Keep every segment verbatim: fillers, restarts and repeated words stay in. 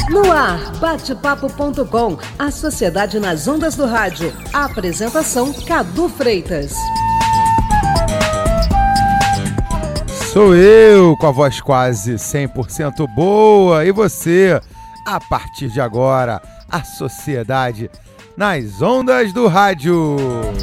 No ar, bate-papo ponto com, a sociedade nas ondas do rádio. A apresentação, Cadu Freitas. Sou eu, com a voz quase cem por cento boa. E você, a partir de agora, a sociedade nas ondas do rádio.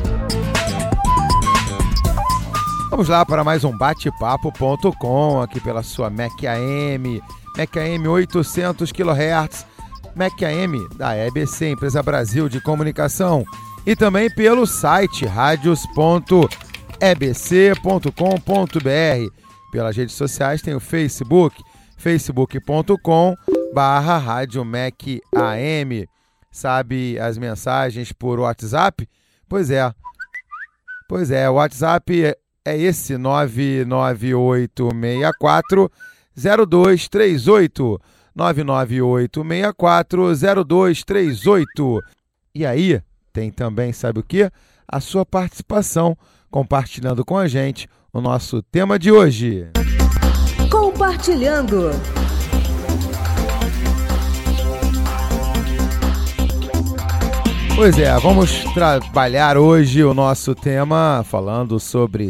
Vamos lá para mais um bate-papo ponto com, aqui pela sua M E C A M, M E C A M oitocentos quilohertz, M E C A M da E B C, Empresa Brasil de Comunicação, e também pelo site radios ponto e b c ponto com ponto b r. Pelas redes sociais tem o Facebook, facebook ponto com barra rádio M E C A M. Sabe as mensagens por WhatsApp? Pois é, pois é, o WhatsApp é É esse nove nove oito seis quatro zero dois três oito, nove nove oito seis quatro zero dois três oito. E aí tem também, sabe o que? A sua participação, compartilhando com a gente o nosso tema de hoje. Compartilhando. Pois é, vamos trabalhar hoje o nosso tema falando sobre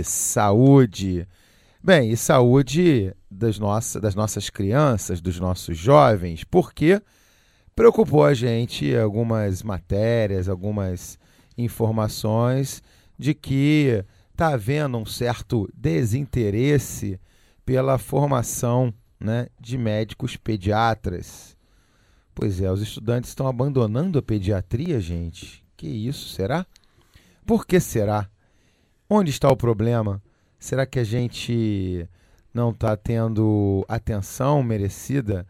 saúde. Bem, e saúde das nossas, das nossas crianças, dos nossos jovens, porque preocupou a gente algumas matérias, algumas informações de que está havendo um certo desinteresse pela formação, né, de médicos pediatras. Pois é, os estudantes estão abandonando a pediatria, gente. Que isso, será? Por que será? Onde está o problema? Será que a gente não está tendo atenção merecida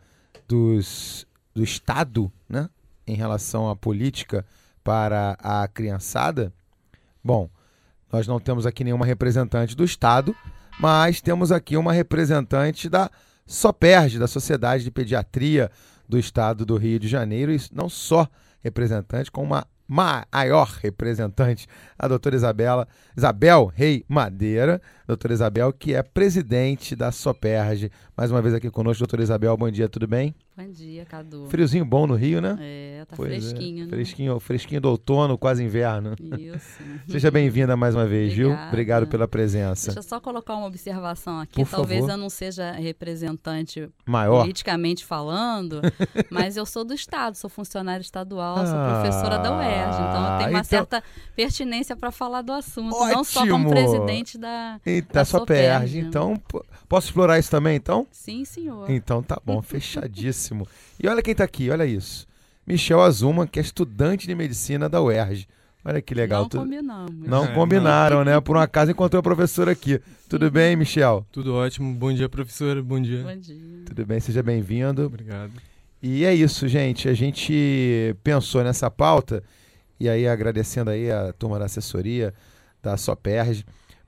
dos, do Estado, né, em relação à política para a criançada? Bom, nós não temos aqui nenhuma representante do Estado, mas temos aqui uma representante da SOPERJ, da Sociedade de Pediatria do Estado do Rio de Janeiro, e não só representante, como uma maior representante, a doutora Isabela, Isabel Rei Madeira, doutora Isabel, que é presidente da SOPERJ. Mais uma vez aqui conosco, doutora Isabel, bom dia, tudo bem? Bom dia, Cadu. Friozinho bom no Rio, né? É, tá pois fresquinho, é. né? Fresquinho, fresquinho do outono, quase inverno. Isso. Seja bem-vinda mais uma vez, Obrigada. viu? Obrigado pela presença. Deixa eu só colocar uma observação aqui. Por Talvez favor. eu não seja representante Maior. politicamente falando, mas eu sou do Estado, sou funcionária estadual, sou Ah, professora da U E R J, então eu tenho uma então- certa pertinência para falar do assunto, Ótimo. não só como presidente da, Eita, da SOPERJ. SOPERJ. Então, p- posso explorar isso também, então? Sim, senhor. Então tá bom, fechadíssimo. E olha quem tá aqui, olha isso. Michel Azuma, que é estudante de medicina da U E R J. Olha que legal. Não Tu- combinamos. Não É, combinaram, né? Por um acaso encontrou a professora aqui. Tudo bem, Michel? Tudo ótimo. Bom dia, professora. Bom dia. Bom dia. Tudo bem, seja bem-vindo. Obrigado. E é isso, gente. A gente pensou nessa pauta, e aí agradecendo aí a turma da assessoria da SOPERJ,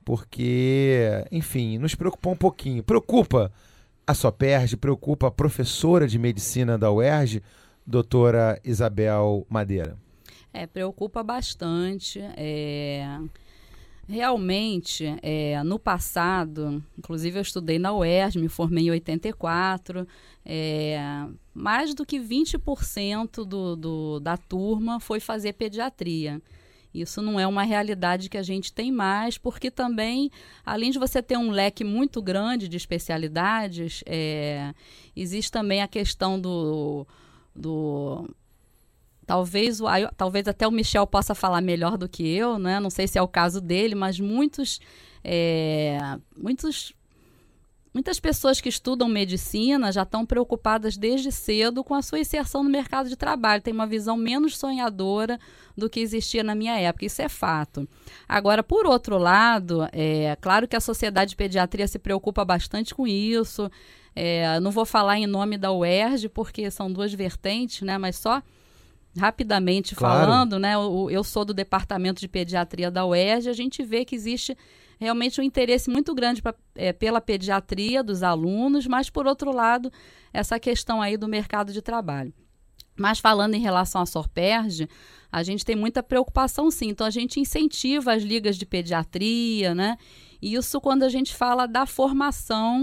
porque, enfim, nos preocupou um pouquinho. Preocupa a SOPERJ, preocupa a professora de medicina da U E R J, doutora Isabel Madeira. É, preocupa bastante. É, realmente, é, no passado, inclusive eu estudei na U E R J, me formei em oitenta e quatro, é, mais do que vinte por cento do, do, da turma foi fazer pediatria. Isso não é uma realidade que a gente tem mais, porque também, além de você ter um leque muito grande de especialidades, é, existe também a questão do... do Talvez, o, aí, talvez até o Michel possa falar melhor do que eu, né? Não sei se é o caso dele, mas muitos, é, muitos, muitas pessoas que estudam medicina já estão preocupadas desde cedo com a sua inserção no mercado de trabalho. Tem uma visão menos sonhadora do que existia na minha época, isso é fato. Agora, por outro lado, é claro que a Sociedade de Pediatria se preocupa bastante com isso. É, não vou falar em nome da U E R J, porque são duas vertentes, né? Mas só... Rapidamente Claro. falando, né, eu, eu sou do Departamento de Pediatria da U E R J, a gente vê que existe realmente um interesse muito grande pra, é, pela pediatria dos alunos, mas, por outro lado, essa questão aí do mercado de trabalho. Mas falando em relação à SOPERJ, a gente tem muita preocupação, sim. Então, a gente incentiva as ligas de pediatria, né? E isso quando a gente fala da formação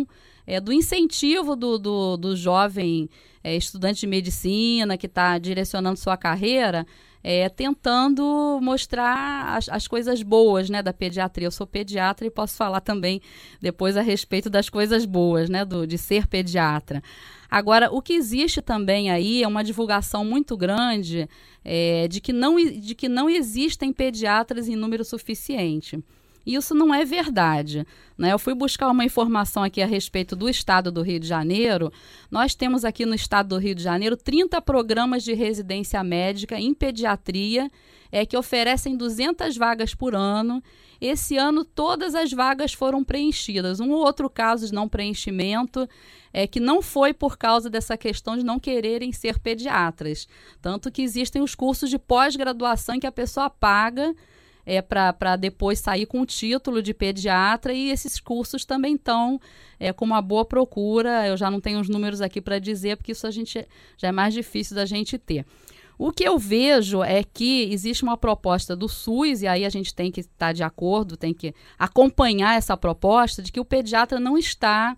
é, do incentivo do, do, do jovem é, estudante de medicina que está direcionando sua carreira, é, tentando mostrar as, as coisas boas, né, da pediatria. Eu sou pediatra e posso falar também depois a respeito das coisas boas, né, do, de ser pediatra. Agora, o que existe também aí é uma divulgação muito grande é, de, que não, de que não existem pediatras em número suficiente. Isso não é verdade, né? Eu fui buscar uma informação aqui a respeito do estado do Rio de Janeiro. Nós temos aqui no estado do Rio de Janeiro trinta programas de residência médica em pediatria é, que oferecem duzentas vagas por ano. Esse ano todas as vagas foram preenchidas. Um ou outro caso de não preenchimento é que não foi por causa dessa questão de não quererem ser pediatras. Tanto que existem os cursos de pós-graduação em que a pessoa paga É, para depois sair com o título de pediatra, e esses cursos também estão é, com uma boa procura. Eu já não tenho os números aqui para dizer, porque isso a gente, já é mais difícil da gente ter. O que eu vejo é que existe uma proposta do SUS, e aí a gente tem que estar de acordo, tem que acompanhar essa proposta de que o pediatra não está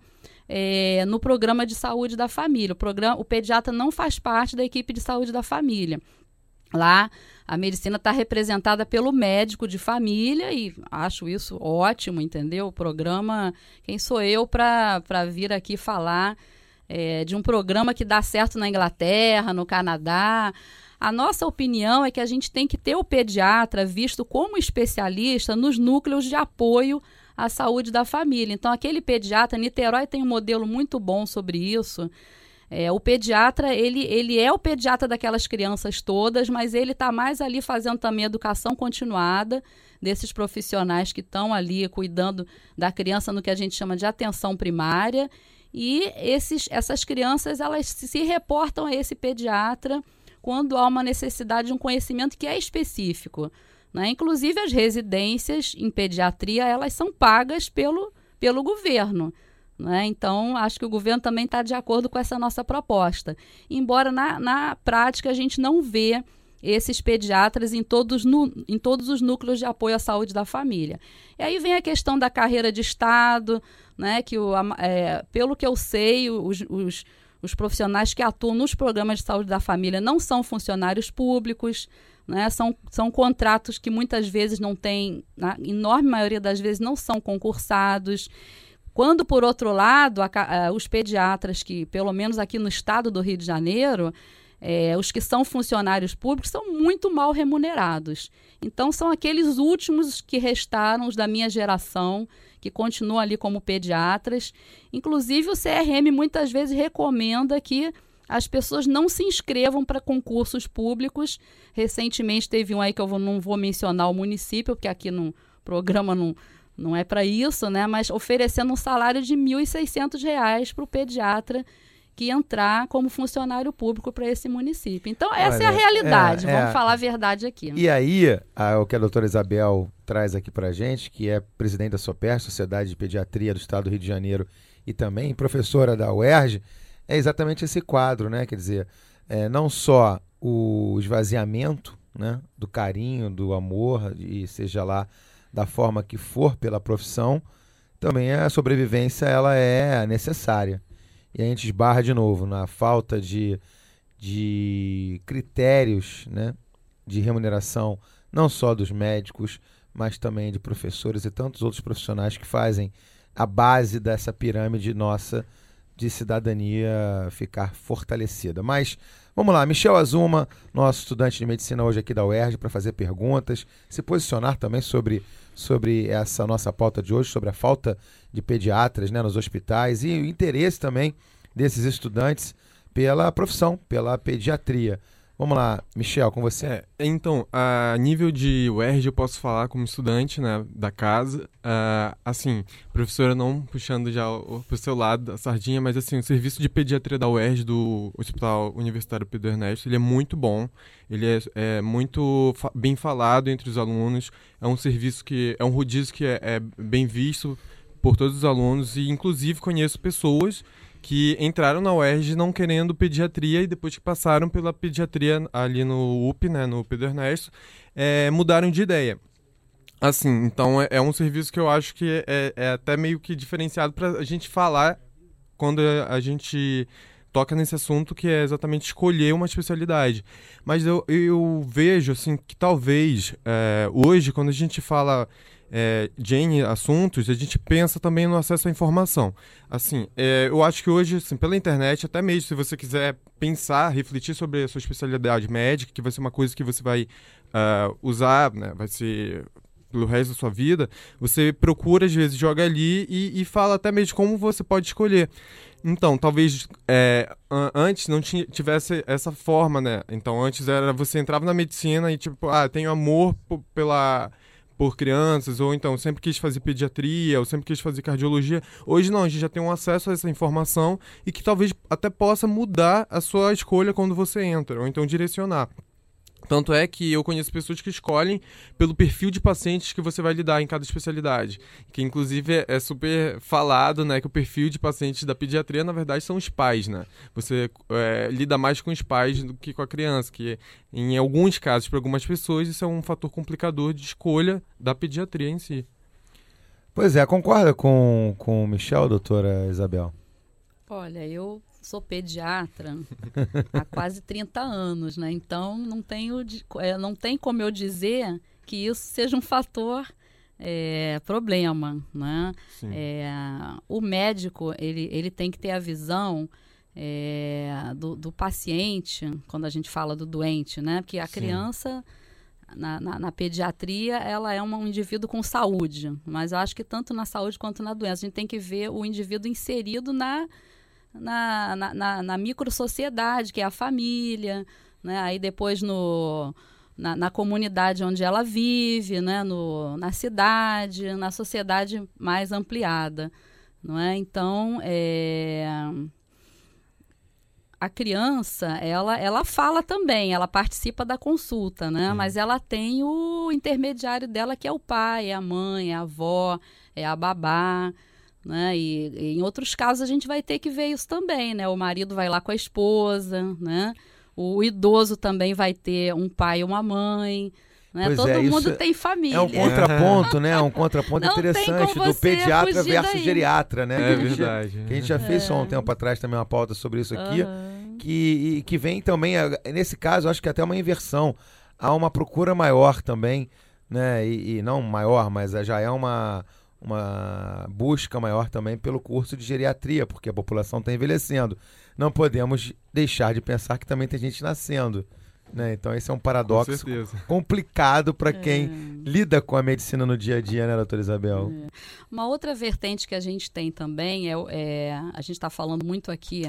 é, no programa de saúde da família. O, programa, o pediatra não faz parte da equipe de saúde da família. Lá, a medicina está representada pelo médico de família e acho isso ótimo, entendeu? O programa, quem sou eu para vir aqui falar é, de um programa que dá certo na Inglaterra, no Canadá? A nossa opinião é que a gente tem que ter o pediatra visto como especialista nos núcleos de apoio à saúde da família. Então, aquele pediatra, Niterói tem um modelo muito bom sobre isso. É, o pediatra, ele, ele é o pediatra daquelas crianças todas, mas ele está mais ali fazendo também educação continuada desses profissionais que estão ali cuidando da criança no que a gente chama de atenção primária, e esses, essas crianças, elas se, se reportam a esse pediatra quando há uma necessidade de um conhecimento que é específico, né? Inclusive as residências em pediatria, elas são pagas pelo, pelo governo. Né? Então, acho que o governo também está de acordo com essa nossa proposta. Embora na, na prática a gente não vê esses pediatras em todos, no, em todos os núcleos de apoio à saúde da família. E aí vem a questão da carreira de Estado, né? Que o, é, pelo que eu sei, os, os, os profissionais que atuam nos programas de saúde da família não são funcionários públicos, né? São, são contratos que muitas vezes não têm, na enorme maioria das vezes não são concursados. Quando, por outro lado, a, a, os pediatras que, pelo menos aqui no estado do Rio de Janeiro, é, os que são funcionários públicos são muito mal remunerados. Então, são aqueles últimos que restaram, os da minha geração, que continuam ali como pediatras. Inclusive, o C R M muitas vezes recomenda que as pessoas não se inscrevam para concursos públicos. Recentemente teve um aí que eu vou, não vou mencionar o município, porque aqui no programa não... Não é para isso, né? Mas oferecendo um salário de mil e seiscentos reais para o pediatra que entrar como funcionário público para esse município. Então, essa Olha, é a realidade. É, Vamos é, falar a verdade aqui. E aí, a, o que a doutora Isabel traz aqui para a gente, que é presidente da SOPER, Sociedade de Pediatria do Estado do Rio de Janeiro, e também professora da U E R J, é exatamente esse quadro, né? Quer dizer, é, não só o esvaziamento, né, do carinho, do amor, e seja lá da forma que for pela profissão, também a sobrevivência ela é necessária. E a gente esbarra de novo na falta de, de critérios, né, de remuneração, não só dos médicos, mas também de professores e tantos outros profissionais que fazem a base dessa pirâmide nossa de cidadania ficar fortalecida. Mas vamos lá, Michel Azuma, nosso estudante de medicina hoje aqui da U E R J, para fazer perguntas, se posicionar também sobre, sobre essa nossa pauta de hoje, sobre a falta de pediatras, né, nos hospitais e o interesse também desses estudantes pela profissão, pela pediatria. Vamos lá, Michel, com você. É, então, a nível de U E R J, eu posso falar como estudante, né, da casa. Uh, assim, professora não puxando já para o seu lado da sardinha, mas assim, o serviço de pediatria da U E R J, do Hospital Universitário Pedro Ernesto, ele é muito bom. Ele é, é muito fa- bem falado entre os alunos. É um serviço que, é um rodízio que é, é bem visto por todos os alunos e, inclusive, conheço pessoas que entraram na U E R J não querendo pediatria e depois que passaram pela pediatria ali no U P, né, no Pedro Ernesto, é, mudaram de ideia. Assim, então é, é um serviço que eu acho que é, é até meio que diferenciado para a gente falar quando a gente toca nesse assunto, que é exatamente escolher uma especialidade. Mas eu, eu vejo assim, que talvez é, hoje, quando a gente fala é, de N assuntos, a gente pensa também no acesso à informação. Assim, é, eu acho que hoje, assim, pela internet, até mesmo se você quiser pensar, refletir sobre a sua especialidade médica, que vai ser uma coisa que você vai uh, usar, né, vai ser pelo resto da sua vida, você procura, às vezes, joga ali e, e fala até mesmo como você pode escolher. Então, talvez é, an- antes não tinha, tivesse essa forma, né? Então, antes era você entrava na medicina e tipo, ah, tenho amor p- pela, por crianças, ou então sempre quis fazer pediatria, ou sempre quis fazer cardiologia. Hoje não, a gente já tem um acesso a essa informação e que talvez até possa mudar a sua escolha quando você entra, ou então direcionar. Tanto é que eu conheço pessoas que escolhem pelo perfil de pacientes que você vai lidar em cada especialidade. Que, inclusive, é super falado, né, que o perfil de pacientes da pediatria, na verdade, são os pais, né? Você é, lida mais com os pais do que com a criança, que em alguns casos, para algumas pessoas, isso é um fator complicador de escolha da pediatria em si. Pois é, concorda com, com o Michel, doutora Isabel? Olha, eu sou pediatra há quase trinta anos, né? Então não tenho, de- é, não tem como eu dizer que isso seja um fator é, problema, né? Sim. É, o médico ele, ele tem que ter a visão é, do, do paciente quando a gente fala do doente, né? Porque a Sim. criança na, na, na pediatria ela é uma- um indivíduo com saúde, mas eu acho que tanto na saúde quanto na doença a gente tem que ver o indivíduo inserido na na, na, na, na micro-sociedade, que é a família, né? Aí depois no, na, na comunidade onde ela vive, né? No, na cidade, na sociedade mais ampliada, não é? Então, é, a criança, ela, ela fala também, ela participa da consulta, né? Mas ela tem o intermediário dela, que é o pai, é a mãe, é a avó, é a babá, né? E, e em outros casos a gente vai ter que ver isso também, né? O marido vai lá com a esposa, né? O idoso também vai ter um pai e uma mãe, né? Pois Todo é, isso mundo é- tem família. É um contraponto, né? Um contraponto Não tem interessante como do você pediatra fugir versus daí. geriatra, né? É que a gente- verdade. Que a gente já fez só um tempo atrás também uma pauta sobre isso aqui, Aham. que, e que vem também, a- nesse caso, acho que até uma inversão. Há uma procura maior também, né? E, e não maior, mas já é uma, uma busca maior também pelo curso de geriatria, porque a população está envelhecendo. Não podemos deixar de pensar que também tem gente nascendo, né? Então esse é um Com paradoxo certeza. complicado para quem É. lida com a medicina no dia a dia, né, doutora Isabel? Uma outra vertente que a gente tem também é, o- é a gente está falando muito aqui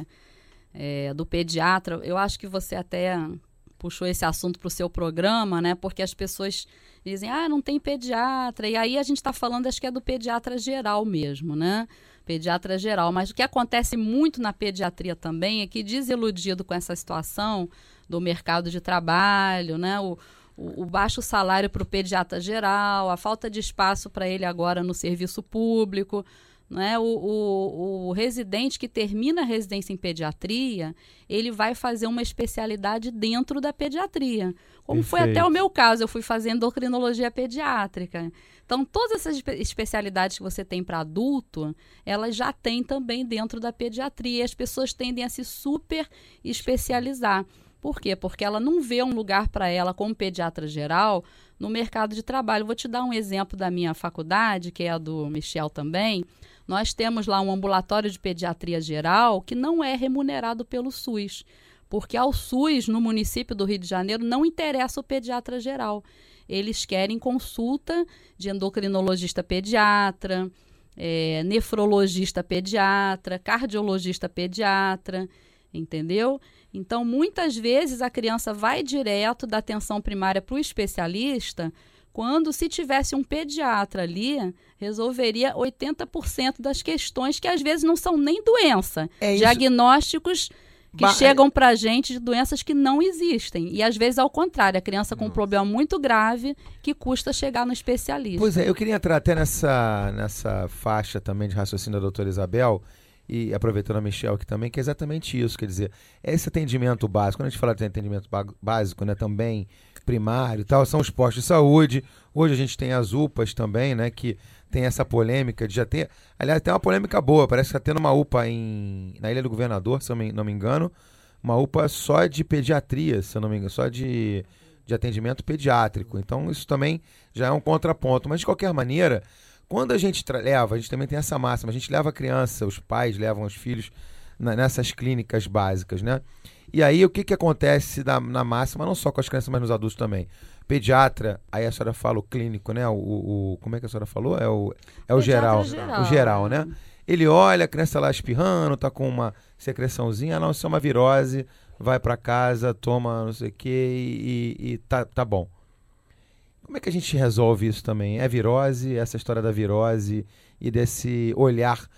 é, do pediatra. Eu acho que você até puxou esse assunto para o seu programa, né? Porque as pessoas dizem, ah, não tem pediatra. E aí a gente está falando, acho que é do pediatra geral mesmo, né? Pediatra geral. Mas o que acontece muito na pediatria também é que, desiludido com essa situação do mercado de trabalho, né? O, o, o baixo salário para o pediatra geral, a falta de espaço para ele agora no serviço público, né? O, o, o residente que termina a residência em pediatria, ele vai fazer uma especialidade dentro da pediatria. Como foi Perfeito. até o meu caso, eu fui fazer endocrinologia pediátrica. Então, todas essas espe- especialidades que você tem para adulto, elas já tem também dentro da pediatria. E as pessoas tendem a se super especializar. Por quê? Porque ela não vê um lugar para ela como pediatra geral no mercado de trabalho. Vou te dar um exemplo da minha faculdade, que é a do Michel também. Nós temos lá um ambulatório de pediatria geral que não é remunerado pelo SUS, porque ao SUS, no município do Rio de Janeiro, não interessa o pediatra geral. Eles querem consulta de endocrinologista pediatra, é, nefrologista pediatra, cardiologista pediatra, entendeu? Então, muitas vezes a criança vai direto da atenção primária para o especialista, quando, se tivesse um pediatra ali, resolveria oitenta por cento das questões que às vezes não são nem doença. É isso. Diagnósticos que Ba- chegam para a gente de doenças que não existem. E às vezes ao contrário, a criança com um problema muito grave que custa chegar no especialista. Pois é, eu queria entrar até nessa, nessa faixa também de raciocínio da doutora Isabel, e aproveitando a Michel aqui também, que é exatamente isso, quer dizer, esse atendimento básico, quando a gente fala de atendimento ba- básico, né, também primário e tal, são os postos de saúde. Hoje a gente tem as U P As também, né, que tem essa polêmica de já ter... Aliás, tem uma polêmica boa, parece que está tendo uma U P A em, na Ilha do Governador, se eu não me engano, uma U P A só de pediatria, se eu não me engano, só de, de atendimento pediátrico. Então isso também já é um contraponto. Mas de qualquer maneira, quando a gente tra- leva, a gente também tem essa máxima, a gente leva a criança, os pais levam os filhos na, nessas clínicas básicas, né? E aí o que, que acontece na, na máxima, não só com as crianças, mas nos adultos também? Pediatra, aí a senhora fala o clínico, né? O, o, o- como é que a senhora falou? É o, é o geral. geral. O geral, né? Ele olha, a criança lá espirrando, tá com uma secreçãozinha, não, isso é uma virose, vai para casa, toma não sei o que e, e, e tá, tá bom. Como é que a gente resolve isso também? É virose, essa história da virose e desse olhar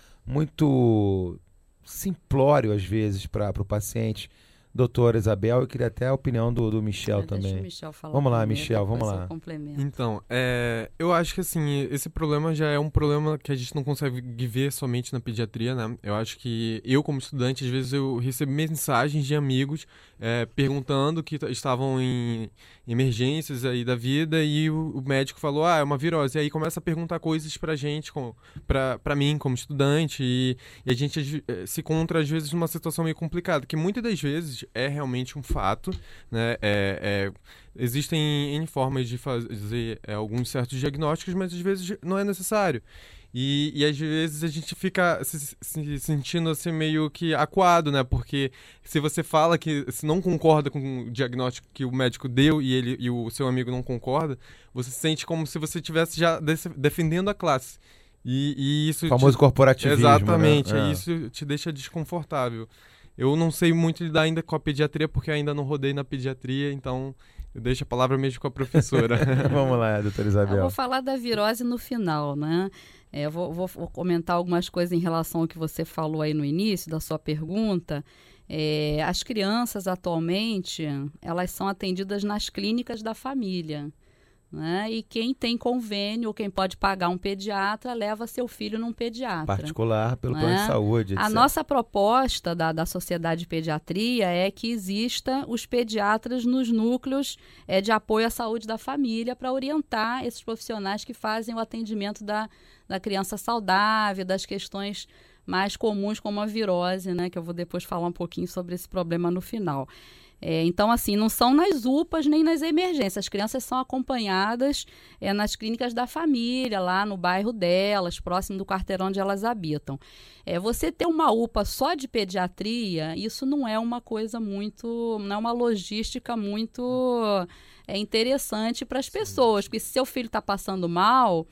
muito simplório, às vezes, para o paciente. Doutora Isabel, eu queria até a opinião do, do Michel Deixa também. o Michel falar Vamos lá, primeiro, Michel, depois vamos eu lá. complemento. Então, é, eu acho que assim, esse problema já é um problema que a gente não consegue ver somente na pediatria, né? Eu acho que eu, como estudante, às vezes eu recebo mensagens de amigos é, perguntando que t- estavam em emergências aí da vida e o, o médico falou, ah, é uma virose. E aí começa a perguntar coisas pra gente, com, pra, pra mim, como estudante, e, e a gente às ve- eh, se encontra, às vezes, numa situação meio complicada, que muitas das vezes é realmente um fato, né? É, é, existem N formas de fazer é, alguns certos diagnósticos, mas às vezes não é necessário. E, e às vezes a gente fica se, se sentindo assim meio que acuado, né? Porque se você fala que se não concorda com o diagnóstico que o médico deu e, ele, e o seu amigo não concorda, você se sente como se você estivesse já def- defendendo a classe. E, e isso O famoso te... corporativismo, Exatamente, né? e É. isso te deixa desconfortável. Eu não sei muito lidar ainda com a pediatria, porque ainda não rodei na pediatria, então eu deixo a palavra mesmo com a professora. Vamos lá, doutora Eu Isabel. vou falar da virose no final, né? É, eu vou, vou- vou comentar algumas coisas em relação ao que você falou aí no início da sua pergunta. É, as crianças atualmente, elas são atendidas nas clínicas da família, né? E quem tem convênio ou quem pode pagar um pediatra, leva seu filho num pediatra. Particular, pelo né? plano de saúde, A etcétera. nossa proposta da, da Sociedade de Pediatria é que exista os pediatras nos núcleos é, de apoio à saúde da família para orientar esses profissionais que fazem o atendimento da, da criança saudável, das questões mais comuns como a virose, né, que eu vou depois falar um pouquinho sobre esse problema no final. É, então, assim, não são nas U P As nem nas emergências. As crianças são acompanhadas é, nas clínicas da família, lá no bairro delas, próximo do quarteirão onde elas habitam. É, você ter uma U P A só de pediatria, isso não é uma coisa muito, não é uma logística muito é, interessante para as pessoas, porque se seu filho está passando mal,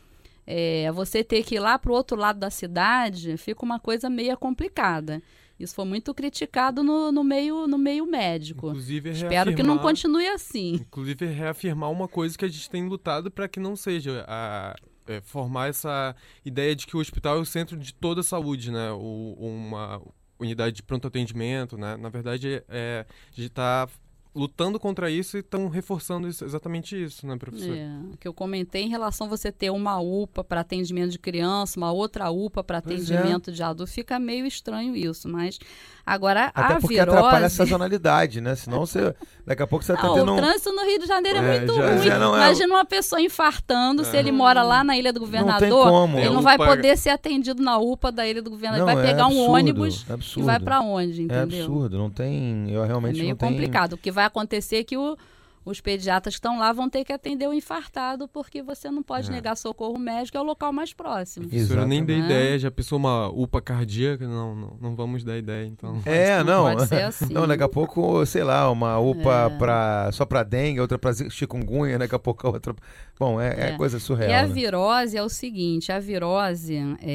é, você ter que ir lá para o outro lado da cidade, fica uma coisa meio complicada. Isso foi muito criticado no, no, meio, no meio médico. Inclusive, Espero que não continue assim. Inclusive, reafirmar uma coisa que a gente tem lutado para que não seja a, é, formar essa ideia de que o hospital é o centro de toda a saúde, né? O, uma unidade de pronto atendimento, né? Na verdade, é, a gente está lutando contra isso e estão reforçando isso, exatamente isso, né, professor? É, que eu comentei em relação a você ter uma U P A para atendimento de criança, uma outra U P A para atendimento é. de adulto, fica meio estranho isso, mas agora Até a porque virose... atrapalha a sazonalidade, né? Senão você, daqui a pouco você não, tá tendo o um... trânsito no Rio de Janeiro é, É, muito já- ruim. já não é- Imagina uma pessoa infartando, se É. ele mora lá na Ilha do Governador, como. ele É, não U vai P A poder ser atendido na U P A da Ilha do Governador, Não, ele vai é pegar um absurdo, ônibus é e absurdo. vai para onde, É entendeu? absurdo, não tem... Eu É realmente meio não tenho... complicado. O que vai acontecer é que o- os pediatras que estão lá vão ter que atender o infartado, porque você não pode É. negar socorro médico, é o local mais próximo. A professora nem dei Exatamente. ideia, já pensou uma U P A cardíaca? Não, não, não vamos dar ideia, então. É, não. Pode ser assim. Não, daqui a pouco, sei lá, uma U P A É. pra, só pra dengue, outra pra chikungunya, daqui a pouco a outra... Bom, é, é É. coisa surreal, E a né? virose é o seguinte, a virose,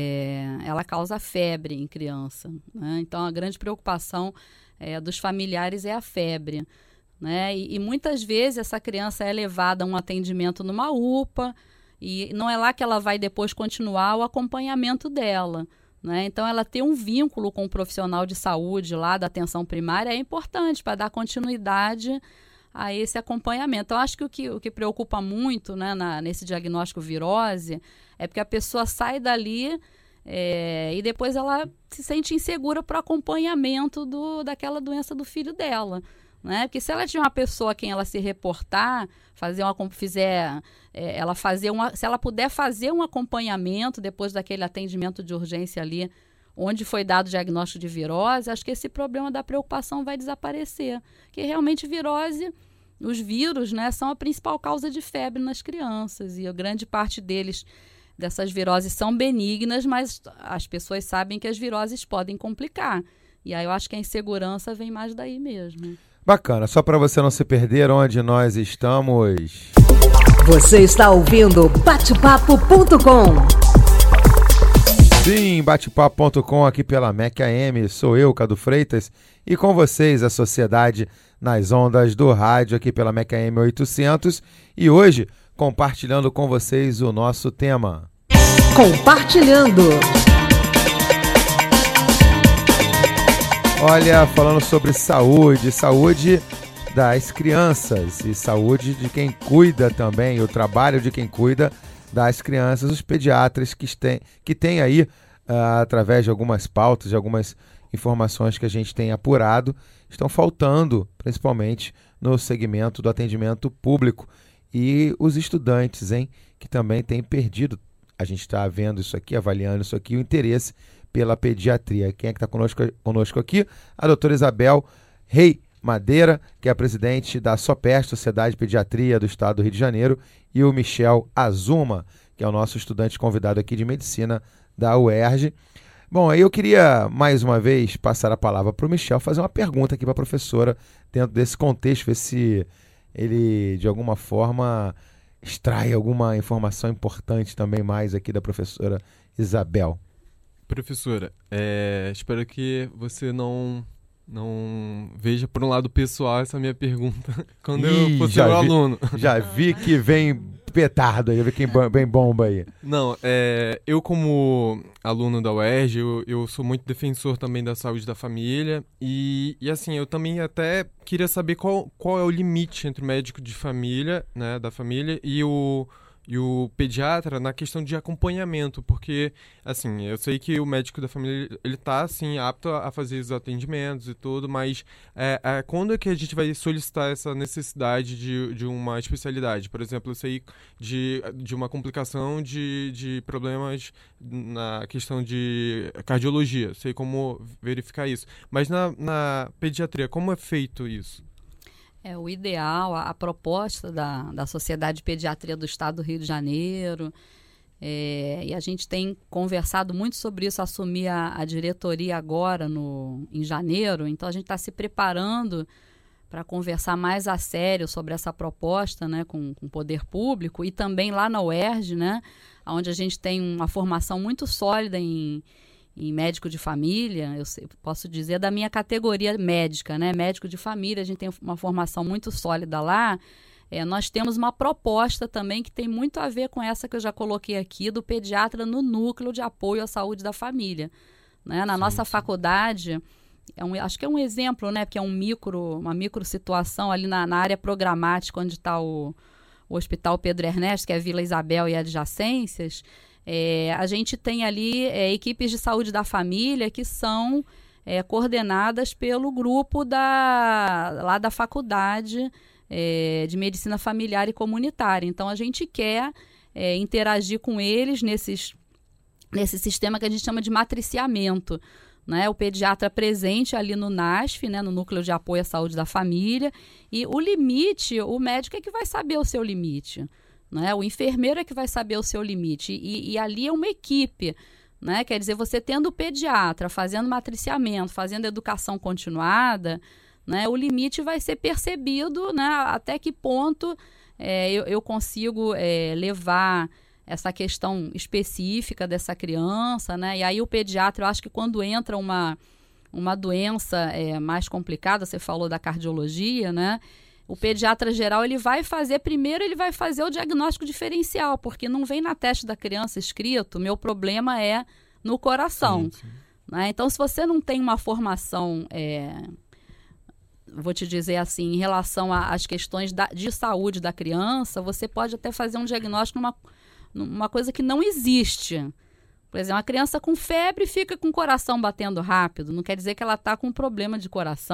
é, ela causa febre em criança, né? Então, a grande preocupação é, dos familiares é a febre, né? E, e muitas vezes essa criança é levada a um atendimento numa U P A e não é lá que ela vai depois continuar o acompanhamento dela, né? Então, ela ter um vínculo com o profissional de saúde lá da atenção primária é importante para dar continuidade a esse acompanhamento. Eu acho que o que, o que preocupa muito, né, na, nesse diagnóstico virose é porque a pessoa sai dali é, e depois ela se sente insegura para o acompanhamento do, daquela doença do filho dela. né? Porque se ela tiver uma pessoa a quem ela se reportar, fazer uma, fizer, é, ela fazer uma, se ela puder fazer um acompanhamento depois daquele atendimento de urgência ali, onde foi dado o diagnóstico de virose, acho que esse problema da preocupação vai desaparecer. Porque realmente virose, os vírus, né, são a principal causa de febre nas crianças, e a grande parte deles, dessas viroses, são benignas, mas as pessoas sabem que as viroses podem complicar. E aí eu acho que a insegurança vem mais daí mesmo. Bacana, só para você não se perder onde nós estamos. Você está ouvindo bate papo ponto com. Sim, bate papo ponto com aqui pela M E C A M, sou eu, Cadu Freitas, e com vocês a Sociedade nas ondas do rádio aqui pela M E C A M oitocentos, e hoje compartilhando com vocês o nosso tema. Compartilhando. Olha, falando sobre saúde, saúde das crianças e saúde de quem cuida também, o trabalho de quem cuida das crianças, os pediatras que têm, que têm aí, uh, através de algumas pautas, de algumas informações que a gente tem apurado, estão faltando, principalmente no segmento do atendimento público. E os estudantes, hein, que também têm perdido, a gente está vendo isso aqui, avaliando isso aqui, o interesse pela pediatria. Quem é que está conosco, conosco aqui? A doutora Isabel Rei Madeira, que é a presidente da SOPEST, Sociedade de Pediatria do Estado do Rio de Janeiro, e o Michel Azuma, que é o nosso estudante convidado aqui de Medicina da U E R J. Bom, aí eu queria, mais uma vez, passar a palavra para o Michel, fazer uma pergunta aqui para a professora, dentro desse contexto, ver se ele, de alguma forma, extrai alguma informação importante também mais aqui da professora Isabel. Professora, é, espero que você não, não veja por um lado pessoal essa minha pergunta quando Ih, eu for seu aluno. Já vi que vem petardo aí, já vi que vem bomba aí. Não, é, eu como aluno da U E R J, eu, eu sou muito defensor também da saúde da família e, e assim, eu também até queria saber qual, qual é o limite entre o médico de família, né, da família e o... e o pediatra na questão de acompanhamento, porque, assim, eu sei que o médico da família, ele tá, assim, apto a fazer os atendimentos e tudo, mas é, é, quando é que a gente vai solicitar essa necessidade de, de uma especialidade? Por exemplo, eu sei de, de uma complicação de, de problemas na questão de cardiologia, sei como verificar isso, mas na, na pediatria, como é feito isso? É, o ideal, a, a proposta da, da Sociedade de Pediatria do Estado do Rio de Janeiro, é, e a gente tem conversado muito sobre isso, assumir a, a diretoria agora no, em janeiro, então a gente está se preparando para conversar mais a sério sobre essa proposta, né, com, com o poder público, e também lá na U E R J, né, onde a gente tem uma formação muito sólida em em médico de família, eu sei, posso dizer da minha categoria médica, né? Médico de família, a gente tem uma formação muito sólida lá. É, nós temos uma proposta também que tem muito a ver com essa que eu já coloquei aqui, do pediatra no núcleo de apoio à saúde da família. Né? Na sim, nossa sim. faculdade, é um, acho que é um exemplo, né? Porque é um micro, uma micro situação ali na, na área programática, onde está o, o Hospital Pedro Ernesto, que é Vila Isabel e adjacências. É, a gente tem ali é, equipes de saúde da família que são é, coordenadas pelo grupo da, lá da faculdade é, de medicina familiar e comunitária. Então, a gente quer é, interagir com eles nesses, nesse sistema que a gente chama de matriciamento. Né? O pediatra presente ali no NASF, né, no Núcleo de Apoio à Saúde da Família, e o limite, o médico é que vai saber o seu limite. Né? O enfermeiro é que vai saber o seu limite, e, e ali é uma equipe, né? Quer dizer, você tendo o pediatra, fazendo matriciamento, fazendo educação continuada, né? O limite vai ser percebido, né? Até que ponto é, eu, eu consigo é, levar essa questão específica dessa criança, né? E aí o pediatra, eu acho que quando entra uma, uma doença é, mais complicada, você falou da cardiologia, né? O pediatra geral, ele vai fazer, primeiro ele vai fazer o diagnóstico diferencial, porque não vem na testa da criança escrito, meu problema é no coração. Sim, sim. Né? Então, se você não tem uma formação, é, vou te dizer assim, em relação às questões da, de saúde da criança, você pode até fazer um diagnóstico numa, numa coisa que não existe. Por exemplo, uma criança com febre fica com o coração batendo rápido, não quer dizer que ela está com um problema de coração.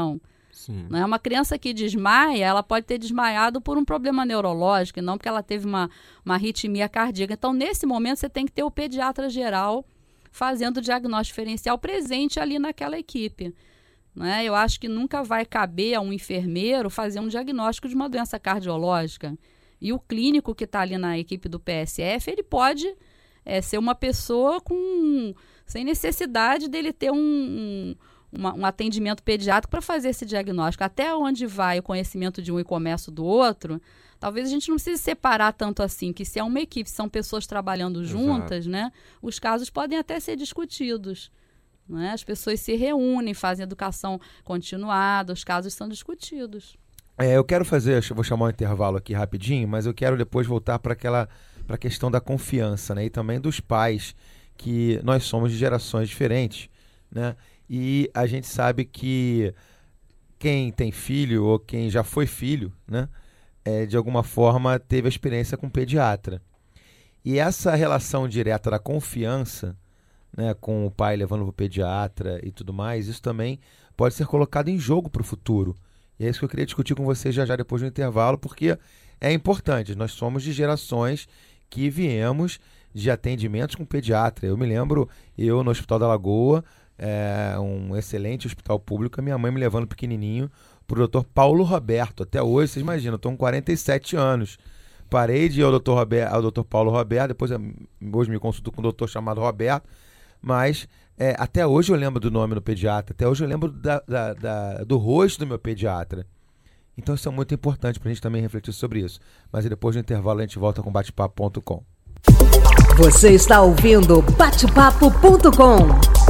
Sim. Né? Uma criança que desmaia, ela pode ter desmaiado por um problema neurológico, e não porque ela teve uma, uma arritmia cardíaca. Então, nesse momento, você tem que ter o pediatra geral fazendo o diagnóstico diferencial presente ali naquela equipe. Né? Eu acho que nunca vai caber a um enfermeiro fazer um diagnóstico de uma doença cardiológica. E o clínico que está ali na equipe do P S F, ele pode é, ser uma pessoa com, sem necessidade dele ter um, um, uma, um atendimento pediátrico para fazer esse diagnóstico. Até onde vai o conhecimento de um e começo do outro, talvez a gente não precise separar tanto assim, que se é uma equipe, se são pessoas trabalhando juntas, né, os casos podem até ser discutidos. Né? As pessoas se reúnem, fazem educação continuada, os casos são discutidos. É, eu quero fazer, eu vou chamar um intervalo aqui rapidinho, mas eu quero depois voltar para aquela, para a questão da confiança, né? E também dos pais, que nós somos de gerações diferentes, né? E a gente sabe que quem tem filho ou quem já foi filho, né? É, de alguma forma teve a experiência com pediatra. E essa relação direta da confiança, né, com o pai levando para o pediatra e tudo mais, isso também pode ser colocado em jogo para o futuro. E é isso que eu queria discutir com você já já depois do intervalo, porque é importante. Nós somos de gerações que viemos de atendimentos com pediatra. Eu me lembro, eu no Hospital da Lagoa, é, um excelente hospital público, a minha mãe me levando pequenininho para o doutor Paulo Roberto. Até hoje, vocês imaginam, eu estou com quarenta e sete anos. Parei de ir ao doutor Roberto, ao doutor Paulo Roberto, depois hoje me consulto com um doutor chamado Roberto, mas é, até hoje eu lembro do nome do pediatra, até hoje eu lembro da, da, da, do rosto do meu pediatra. Então isso é muito importante para a gente também refletir sobre isso. Mas depois do intervalo a gente volta com bate papo ponto com. Você está ouvindo bate papo ponto com.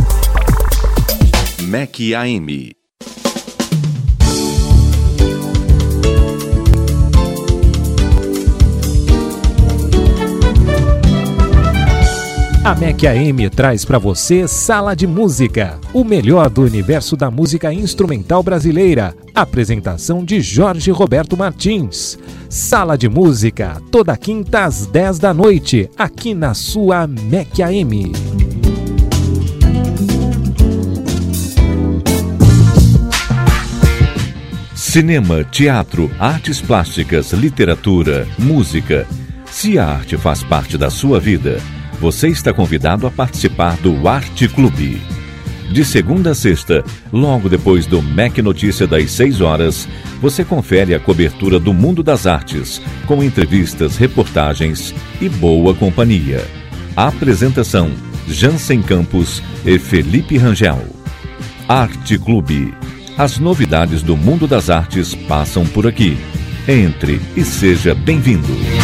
M E C A M. A M E C A M traz para você Sala de Música, o melhor do universo da música instrumental brasileira. Apresentação de Jorge Roberto Martins. Sala de Música, toda quinta às dez da noite, aqui na sua M E C A M. Cinema, teatro, artes plásticas, literatura, música. Se a arte faz parte da sua vida, você está convidado a participar do Arte Clube. De segunda a sexta, logo depois do M E C Notícia das seis horas, você confere a cobertura do mundo das artes, com entrevistas, reportagens e boa companhia. Apresentação: Jansen Campos e Felipe Rangel. Arte Clube. As novidades do mundo das artes passam por aqui. Entre e seja bem-vindo.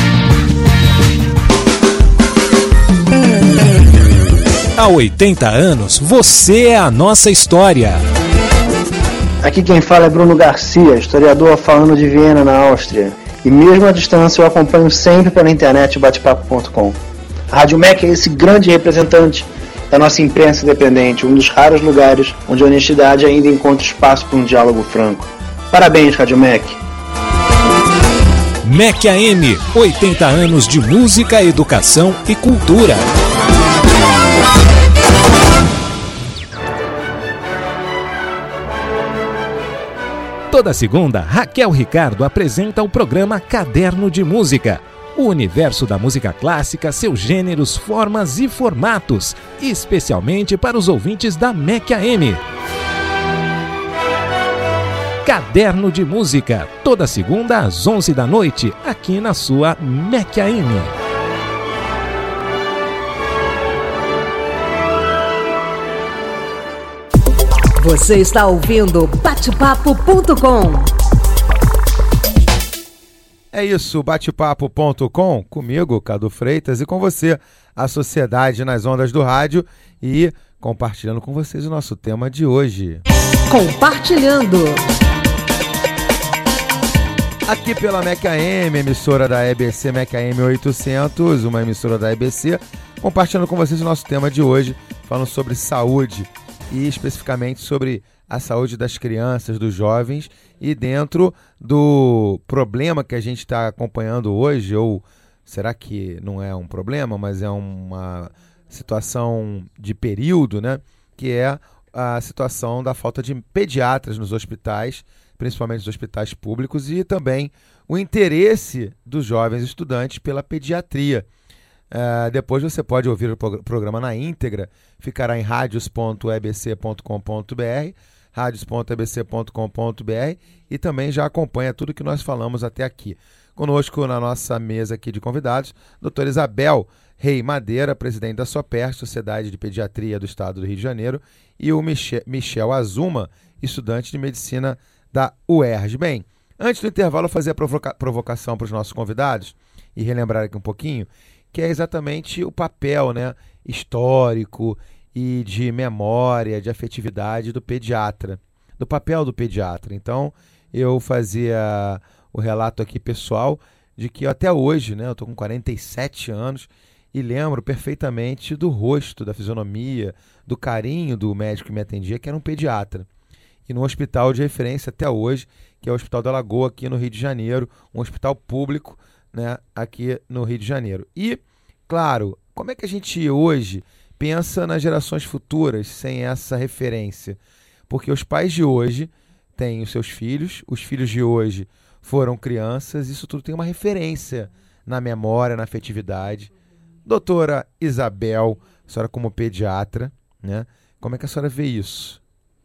Há oitenta anos, você é a nossa história. Aqui quem fala é Bruno Garcia, historiador falando de Viena, na Áustria. E mesmo à distância eu acompanho sempre pela internet o bate papo ponto com. A Rádio M E C é esse grande representante da nossa imprensa independente, um dos raros lugares onde a honestidade ainda encontra espaço para um diálogo franco. Parabéns, Rádio M E C. M E C A M, oitenta anos de música, educação e cultura. Toda segunda, Raquel Ricardo apresenta o programa Caderno de Música. O universo da música clássica, seus gêneros, formas e formatos, especialmente para os ouvintes da M E C A M. Caderno de Música, toda segunda às onze da noite, aqui na sua M E C A M. Você está ouvindo bate papo ponto com. É isso, bate papo ponto com, comigo, Cadu Freitas, e com você, a Sociedade nas Ondas do Rádio, e compartilhando com vocês o nosso tema de hoje. Compartilhando. Aqui pela M E C A M, emissora da E B C M E C A M oitocentos, uma emissora da E B C, compartilhando com vocês o nosso tema de hoje, falando sobre saúde, e especificamente sobre a saúde das crianças, dos jovens, e dentro do problema que a gente está acompanhando hoje, ou será que não é um problema, mas é uma situação de período, né? Que é a situação da falta de pediatras nos hospitais, principalmente dos hospitais públicos, e também o interesse dos jovens estudantes pela pediatria. Uh, depois você pode ouvir o prog- programa na íntegra, ficará em radios ponto e b c ponto com ponto b r, radios ponto e b c ponto com ponto b r, e também já acompanha tudo que nós falamos até aqui. Conosco na nossa mesa aqui de convidados, doutora Isabel Rei Madeira, presidente da SOPER, Sociedade de Pediatria do Estado do Rio de Janeiro, e o Michel, Michel Azuma, estudante de medicina da U E R J. Bem, antes do intervalo eu fazer a provoca- provocação para os nossos convidados e relembrar aqui um pouquinho, que é exatamente o papel, né, histórico e de memória, de afetividade do pediatra, do papel do pediatra. Então, eu fazia o relato aqui pessoal de que até hoje, né, eu estou com quarenta e sete anos e lembro perfeitamente do rosto, da fisionomia, do carinho do médico que me atendia, que era um pediatra. E no hospital de referência até hoje, que é o Hospital da Lagoa, aqui no Rio de Janeiro, um hospital público, né, aqui no Rio de Janeiro. E, claro, como é que a gente hoje pensa nas gerações futuras sem essa referência? Porque os pais de hoje têm os seus filhos, os filhos de hoje foram crianças, isso tudo tem uma referência na memória, na afetividade. Doutora Isabel, a senhora como pediatra, né, como é que a senhora vê isso?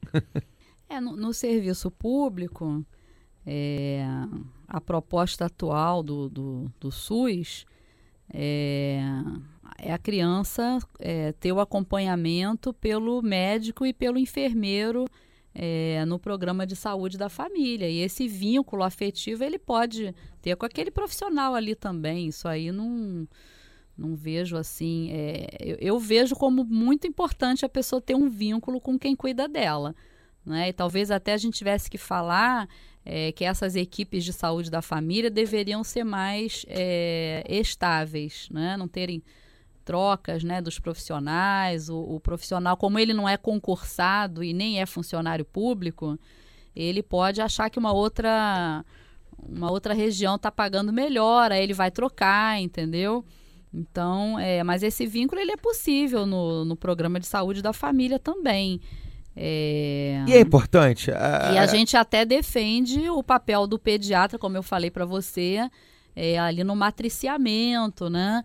É, no, no serviço público, é, a proposta atual do, do, do SUS é, é a criança é, ter o acompanhamento pelo médico e pelo enfermeiro é, no programa de saúde da família. E esse vínculo afetivo ele pode ter com aquele profissional ali também. Isso aí não, não vejo assim... É, eu, eu vejo como muito importante a pessoa ter um vínculo com quem cuida dela. Né? E talvez até a gente tivesse que falar é, que essas equipes de saúde da família deveriam ser mais é, estáveis, né? Não terem trocas, né, dos profissionais. O, o profissional, como ele não é concursado e nem é funcionário público, ele pode achar que uma outra, uma outra região está pagando melhor, aí ele vai trocar, entendeu? Então, é, mas esse vínculo ele é possível no, no programa de saúde da família também. É... E é importante. A... E a gente até defende o papel do pediatra, como eu falei para você, é, ali no matriciamento, né?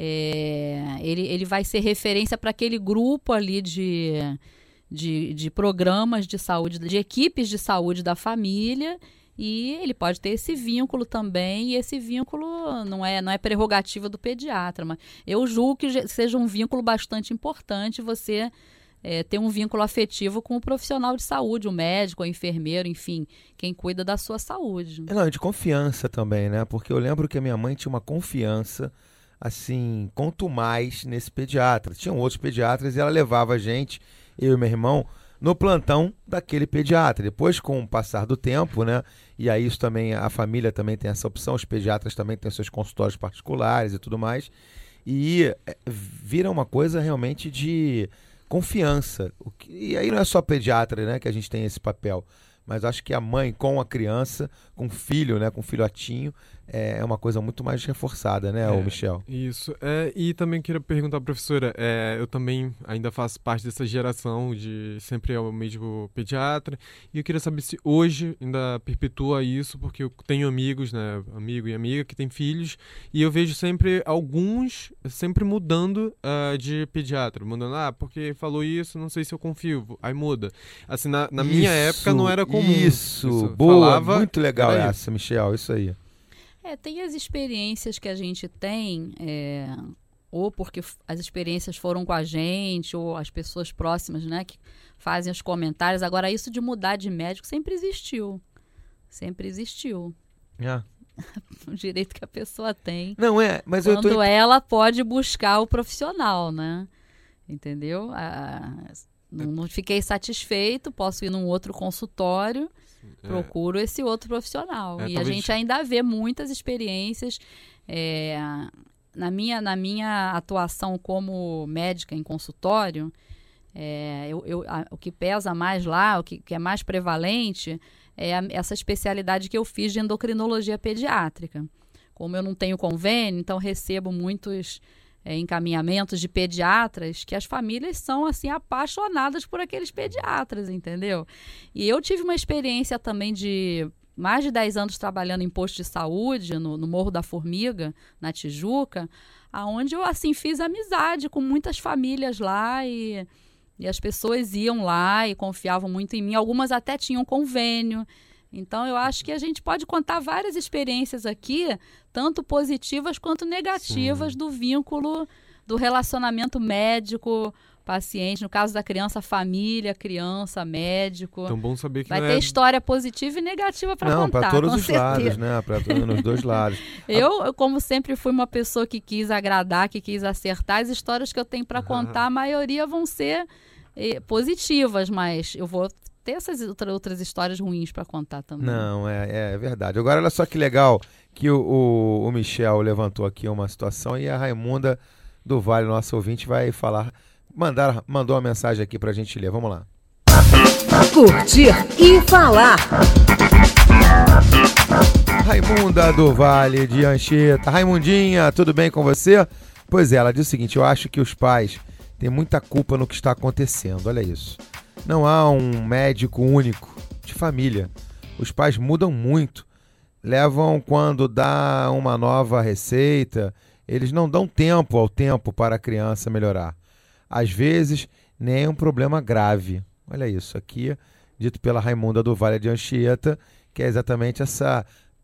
É, ele, ele vai ser referência para aquele grupo ali de, de, de programas de saúde, de equipes de saúde da família, e ele pode ter esse vínculo também, e esse vínculo não é, não é prerrogativa do pediatra, mas eu julgo que seja um vínculo bastante importante você é, ter um vínculo afetivo com o profissional de saúde, o médico, o enfermeiro, enfim, quem cuida da sua saúde. Não, de confiança também, né? Porque eu lembro que a minha mãe tinha uma confiança assim, quanto mais nesse pediatra. Tinham outros pediatras e ela levava a gente, eu e meu irmão, no plantão daquele pediatra. Depois, com o passar do tempo, né, e aí isso também, a família também tem essa opção, os pediatras também têm seus consultórios particulares e tudo mais, e vira uma coisa realmente de confiança. O que, e aí não é só pediatra, né, que a gente tem esse papel, mas acho que a mãe com a criança, com o filho, né, com o filhotinho, é uma coisa muito mais reforçada, né, é, Michel? Isso. É, e também queria perguntar, professora, é, eu também ainda faço parte dessa geração de sempre é o médico pediatra, e eu queria saber se hoje ainda perpetua isso, porque eu tenho amigos, né, amigo e amiga que têm filhos, e eu vejo sempre alguns sempre mudando uh, de pediatra, mudando, ah, porque falou isso, não sei se eu confio, aí muda. Assim, na, na minha isso, época não era comum. Isso, isso. boa, Falava, muito legal essa, Michel, isso aí. É, tem as experiências que a gente tem, é, ou porque as experiências foram com a gente, ou as pessoas próximas, né, que fazem os comentários. Agora, isso de mudar de médico sempre existiu. Sempre existiu. É. O direito que a pessoa tem. Não é, mas quando eu tô... ela pode buscar o profissional, né? Entendeu? Ah, não, não fiquei satisfeito, posso ir num outro consultório. Procuro esse outro profissional. É, e talvez... a gente ainda vê muitas experiências. É, na, minha, na minha atuação como médica em consultório, é, eu, eu, a, o que pesa mais lá, o que, que é mais prevalente, é a, essa especialidade que eu fiz de endocrinologia pediátrica. Como eu não tenho convênio, então recebo muitos é, encaminhamentos de pediatras, que as famílias são assim apaixonadas por aqueles pediatras, entendeu? E eu tive uma experiência também de mais de dez anos trabalhando em posto de saúde, no, no Morro da Formiga, na Tijuca, aonde eu assim fiz amizade com muitas famílias lá e, e as pessoas iam lá e confiavam muito em mim. Algumas até tinham convênio. Então, eu acho que a gente pode contar várias experiências aqui, tanto positivas quanto negativas, Sim. do vínculo, do relacionamento médico-paciente. No caso da criança, família, criança, médico. Então, bom saber que vai não ter é... história positiva e negativa para contar. Não, para todos com os certeza. lados, né? Para todos os dois lados. Eu, eu, como sempre, fui uma pessoa que quis agradar, que quis acertar. As histórias que eu tenho para contar, a maioria vão ser eh, positivas, mas eu vou ter essas outra, outras histórias ruins para contar também. Não, é, é verdade. Agora, olha só que legal que o, o, o Michel levantou aqui uma situação e a Raimunda do Vale, nosso ouvinte, vai falar, mandar, mandou uma mensagem aqui para a gente ler. Vamos lá. Curtir e falar. Raimunda do Vale de Anchieta. Raimundinha, tudo bem com você? Pois é, ela diz o seguinte, eu acho que os pais têm muita culpa no que está acontecendo, olha isso. Não há um médico único de família. Os pais mudam muito. Levam quando dá uma nova receita, eles não dão tempo ao tempo para a criança melhorar. Às vezes, nem é um problema grave. Olha isso aqui, dito pela Raimunda do Vale de Anchieta, que é exatamente essa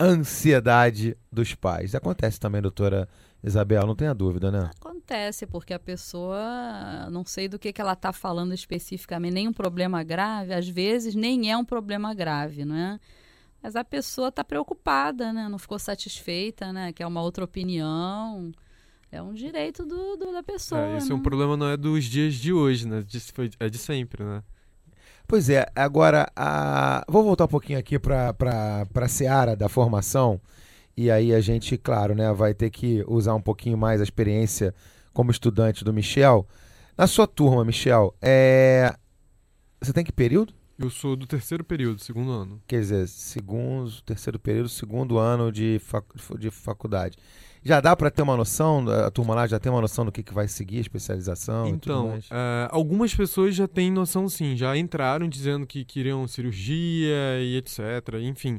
ansiedade dos pais. Acontece também, doutora Isabel, não tenha dúvida, né? Acontece, porque a pessoa, não sei do que, que ela está falando especificamente, nem um problema grave, às vezes nem é um problema grave, não é? Mas a pessoa está preocupada, né? Não ficou satisfeita, né? Quer uma outra opinião. É um direito do, do, da pessoa. É, esse né? é um problema, não é dos dias de hoje, né? De, foi, é de sempre, né? Pois é, agora, a... vou voltar um pouquinho aqui para a seara da formação. E aí a gente, claro, né, vai ter que usar um pouquinho mais a experiência como estudante do Michel. Na sua turma, Michel, é... você tem que período? Eu sou do terceiro período, segundo ano. Quer dizer, segundo, terceiro período, segundo ano de, fac... de faculdade. Já dá para ter uma noção, a turma lá já tem uma noção do que, que vai seguir, especialização então, e tudo mais? Uh, algumas pessoas já têm noção sim, já entraram dizendo que queriam cirurgia e etcétera, enfim.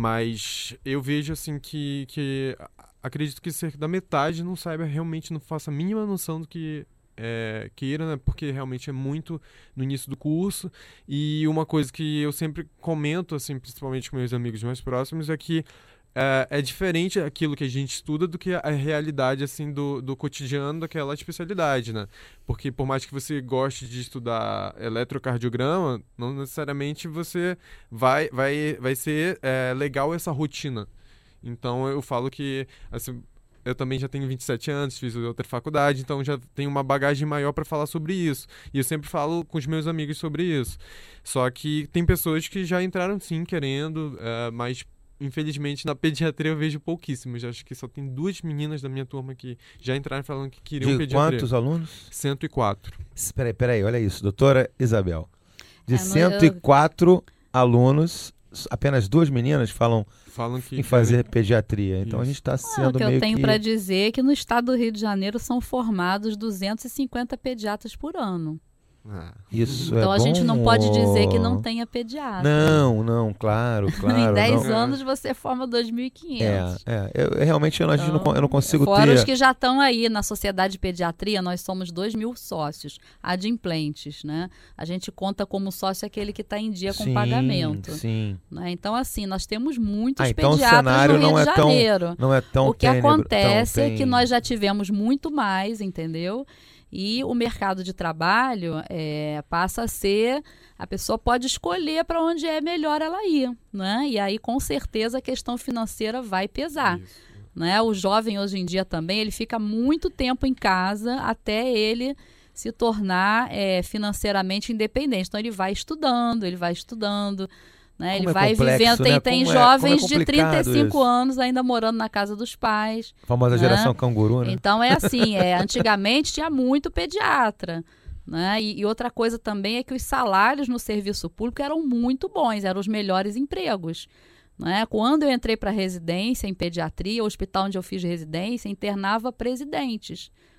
Mas eu vejo assim que, que acredito que cerca da metade não saiba realmente, não faça a mínima noção do que é, queira, né? Porque realmente é muito no início do curso. E uma coisa que eu sempre comento, assim, principalmente com meus amigos mais próximos, é que É, é diferente aquilo que a gente estuda do que a realidade assim, do, do cotidiano daquela especialidade, né? Porque por mais que você goste de estudar eletrocardiograma, não necessariamente você vai, vai, vai ser é, legal essa rotina. Então eu falo que assim, eu também já tenho vinte e sete anos, fiz outra faculdade, então já tenho uma bagagem maior para falar sobre isso. E eu sempre falo com os meus amigos sobre isso. Só que tem pessoas que já entraram sim querendo, é, mas infelizmente, na pediatria eu vejo pouquíssimos. Acho que só tem duas meninas da minha turma que já entraram falando que queriam de pediatria. Quantos alunos? cento e quatro. Peraí, peraí, olha isso, doutora Isabel. De É, cento e quatro eu... alunos, apenas duas meninas falam, falam que em fazer querem... pediatria. Então isso. A gente está sendo o que meio eu tenho que... para dizer é que no estado do Rio de Janeiro são formados duzentos e cinquenta pediatras por ano. Ah. Isso então é a bom. gente não pode dizer que não tenha pediatra. Não, não, claro, claro. Em dez não. anos você forma dois mil e quinhentos. É, é. Eu, eu realmente eu, então, não, eu não consigo fora ter... os que já estão aí na Sociedade de Pediatria, nós somos dois mil sócios adimplentes, né? A gente conta como sócio aquele que está em dia com sim, pagamento. Sim. Né? Então, assim, nós temos muitos ah, então pediatras o cenário no Rio não é de Janeiro. Tão, não é tão o que tênebro, acontece tão, é tem... que nós já tivemos muito mais, entendeu? E o mercado de trabalho é, passa a ser... A pessoa pode escolher para onde é melhor ela ir, né? E aí, com certeza, a questão financeira vai pesar. Isso. Né? O jovem, hoje em dia, também, ele fica muito tempo em casa até ele se tornar é, financeiramente independente. Então, ele vai estudando, ele vai estudando... Né? Ele é vai complexo, vivendo, tem, né? tem como jovens é, de trinta e cinco isso. anos ainda morando na casa dos pais. A famosa né? geração canguru, né? Então é assim, é, antigamente tinha muito pediatra. Né? E, e outra coisa também é que os salários no serviço público eram muito bons, eram os melhores empregos. Né? Quando eu entrei para residência em pediatria, o hospital onde eu fiz residência internava presidentes.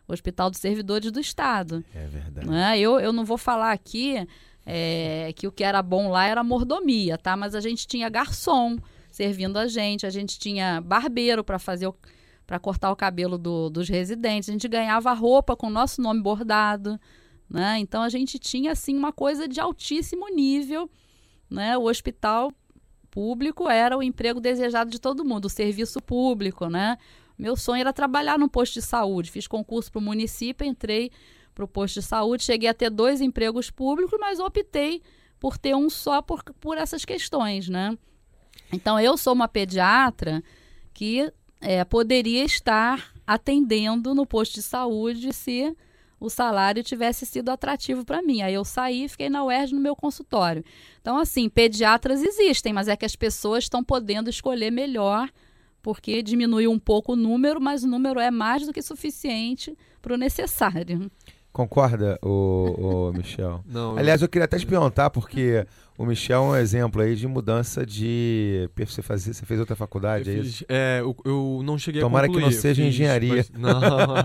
Hospital dos Servidores do Estado. É verdade. Né? Eu, eu não vou falar aqui é, que o que era bom lá era mordomia, tá? Mas a gente tinha garçom servindo a gente, a gente tinha barbeiro para fazer o, para cortar o cabelo do, dos residentes, a gente ganhava roupa com o nosso nome bordado, né? Então a gente tinha assim uma coisa de altíssimo nível, né? O hospital público era o emprego desejado de todo mundo, o serviço público, né? Meu sonho era trabalhar num posto de saúde, fiz concurso para o município, entrei para o posto de saúde, cheguei a ter dois empregos públicos, mas optei por ter um só por, por essas questões, né? Então, eu sou uma pediatra que é, poderia estar atendendo no posto de saúde se o salário tivesse sido atrativo para mim. Aí eu saí e fiquei na U E R J no meu consultório. Então, assim, pediatras existem, mas é que as pessoas estão podendo escolher melhor, porque diminuiu um pouco o número, mas o número é mais do que suficiente para o necessário. Concorda, o, o Michel? Não, Aliás, eu queria até te perguntar, porque o Michel é um exemplo aí de mudança de... Você, fazia, você fez outra faculdade, eu é fiz, isso? É, eu, eu não cheguei Tomara a concluir. que não seja fiz, engenharia. Mas, não,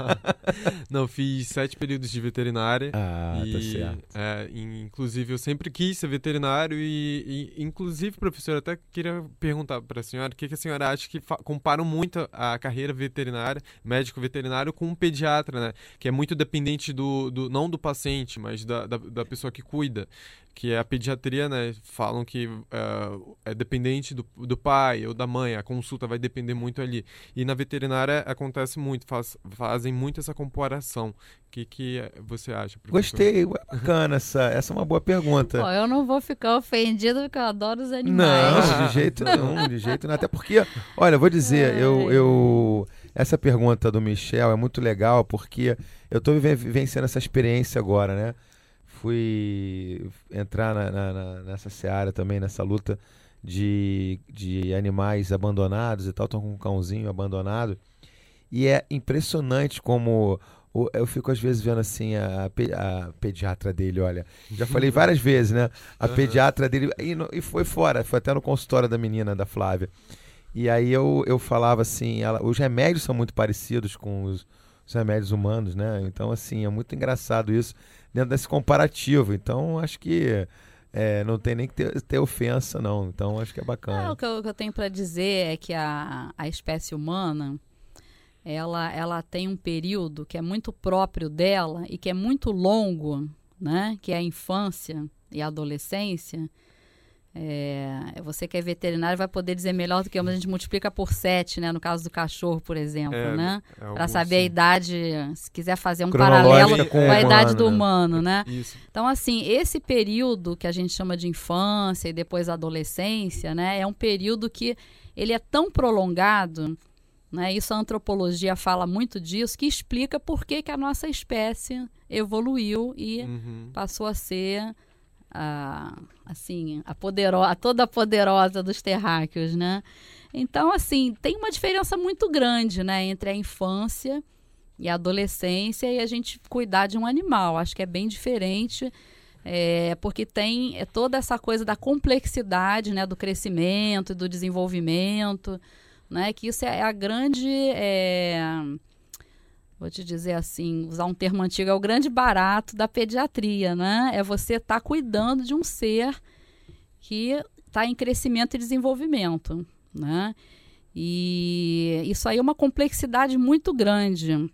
não, fiz sete períodos de veterinária. Ah, e, tá certo. É, inclusive, eu sempre quis ser veterinário e, e inclusive, professor, até queria perguntar para a senhora, o que, que a senhora acha que comparam muito a carreira veterinária, médico veterinário, com um pediatra, né? Que é muito dependente do, do não do paciente, mas da, da, da pessoa que cuida. Que é a pediatria, né? Falam que uh, é dependente do, do pai ou da mãe, a consulta vai depender muito ali. E na veterinária acontece muito, faz, fazem muito essa comparação. O que, que você acha, professor? Gostei, bacana, essa, essa é uma boa pergunta. Pô, eu não vou ficar ofendido porque eu adoro os animais. Não, de jeito nenhum, de jeito nenhum. Até porque, olha, eu vou dizer, eu, eu, essa pergunta do Michel é muito legal porque eu estou vivenciando essa experiência agora, né? Fui entrar na, na, na, nessa seara também, nessa luta de, de animais abandonados e tal. Estou com um cãozinho abandonado. E é impressionante como o, eu fico às vezes vendo assim a, a pediatra dele, olha. Já falei várias vezes, né? A pediatra dele. E, no, e foi fora, foi até no consultório da menina, da Flávia. E aí eu, eu falava assim, ela, os remédios são muito parecidos com os, os remédios humanos, né? Então, assim, é muito engraçado isso dentro desse comparativo. Então, acho que é, não tem nem que ter, ter ofensa, não. Então, acho que é bacana. É, o, que eu, o que eu tenho para dizer é que a, a espécie humana, ela, ela tem um período que é muito próprio dela e que é muito longo, né? Que é a infância e a adolescência. É, você que é veterinário vai poder dizer melhor do que eu, mas a gente multiplica por sete, né? No caso do cachorro, por exemplo, é, né? É para saber sim. a idade, se quiser fazer um cronológica paralelo com, com a idade humano, do né? humano, né? Isso. Então, assim, esse período que a gente chama de infância e depois adolescência, né? É um período que ele é tão prolongado, né? Isso a antropologia fala muito disso, que explica por que, que a nossa espécie evoluiu e Uhum. passou a ser a, assim, a, poderosa, a toda poderosa dos terráqueos, né? Então, assim, tem uma diferença muito grande, né, entre a infância e a adolescência e a gente cuidar de um animal. Acho que é bem diferente, é, porque tem é, toda essa coisa da complexidade, né, do crescimento e do desenvolvimento, né, que isso é a grande... É, vou te dizer assim, usar um termo antigo, é o grande barato da pediatria, né? É você estar tá cuidando de um ser que está em crescimento e desenvolvimento, né? E isso aí é uma complexidade muito grande.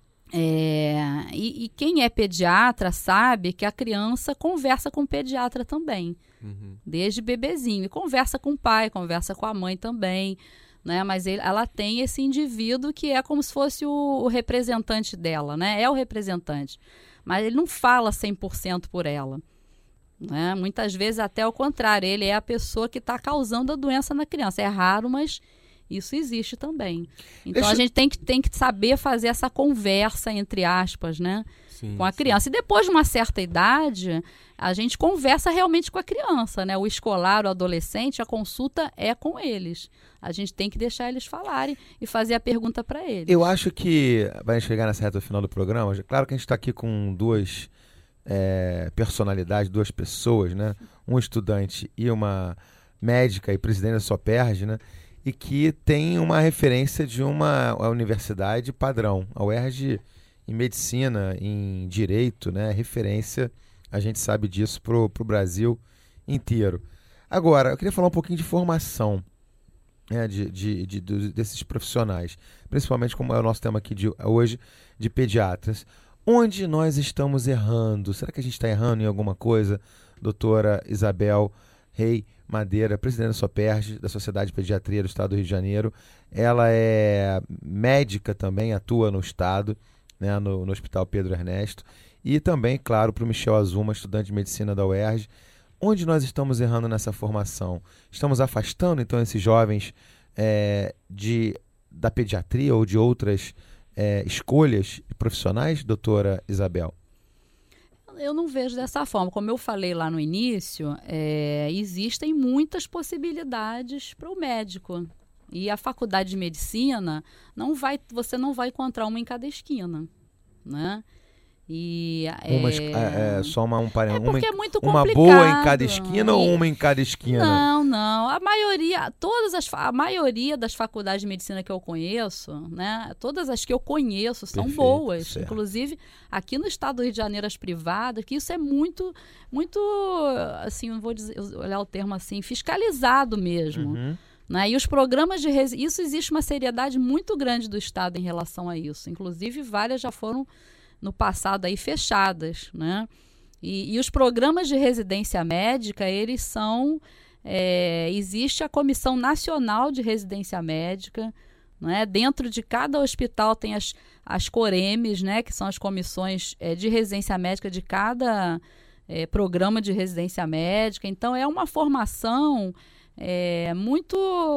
É, e, e quem é pediatra sabe que a criança conversa com o pediatra também, Uhum. desde bebezinho. E conversa com o pai, conversa com a mãe também, né? Mas ele, ela tem esse indivíduo que é como se fosse o, o representante dela, né? É o representante, mas ele não fala cem por cento por ela, né? Muitas vezes até o contrário, ele é a pessoa que está causando a doença na criança. É raro, mas isso existe também. Então Deixa... a gente tem que, tem que saber fazer essa conversa, entre aspas, né? Sim, com a sim. criança. E depois de uma certa idade, a gente conversa realmente com a criança, né? O escolar, o adolescente, a consulta é com eles. A gente tem que deixar eles falarem e fazer a pergunta para eles. Eu acho que vai chegar nessa reta final do programa. Claro que a gente está aqui com duas é, personalidades, duas pessoas, né? Um estudante e uma médica e presidente da SOPERJ, né? E que tem uma referência de uma universidade padrão. A U E R J em medicina, em direito, né? Referência, a gente sabe disso para o Brasil inteiro. Agora, eu queria falar um pouquinho de formação, né, de, de, de, de, desses profissionais, principalmente como é o nosso tema aqui de hoje, de pediatras. Onde nós estamos errando? Será que a gente está errando em alguma coisa? Doutora Isabel Rei Madeira, presidente da SOPERJ, da Sociedade de Pediatria do Estado do Rio de Janeiro. Ela é médica também, atua no Estado, né, no, no Hospital Pedro Ernesto. E também, claro, para o Michel Azuma, estudante de medicina da U E R J. Onde nós estamos errando nessa formação? Estamos afastando, então, esses jovens é, de, da pediatria ou de outras é, escolhas profissionais, doutora Isabel? Eu não vejo dessa forma. Como eu falei lá no início, é, existem muitas possibilidades para o médico. E a faculdade de medicina, não vai, você não vai encontrar uma em cada esquina, né? E, uma, é... é, só uma, um parênteses. É porque uma, é muito uma complicado. boa em cada esquina e... ou uma em cada esquina? Não, não. A maioria, todas as, a maioria das faculdades de medicina que eu conheço, né? Todas as que eu conheço são Perfeito, boas. certo. Inclusive, aqui no estado do Rio de Janeiro, as privadas, que isso é muito, muito, assim, não vou dizer, olhar o termo assim, fiscalizado mesmo. Uhum. Né? E os programas de... Res... Isso existe uma seriedade muito grande do estado em relação a isso. Inclusive, várias já foram no passado aí fechadas, né? E, e os programas de residência médica, eles são... É, existe a Comissão Nacional de Residência Médica, né? Dentro de cada hospital tem as, as COREMES, né? Que são as comissões é, de residência médica de cada é, programa de residência médica. Então, é uma formação é, muito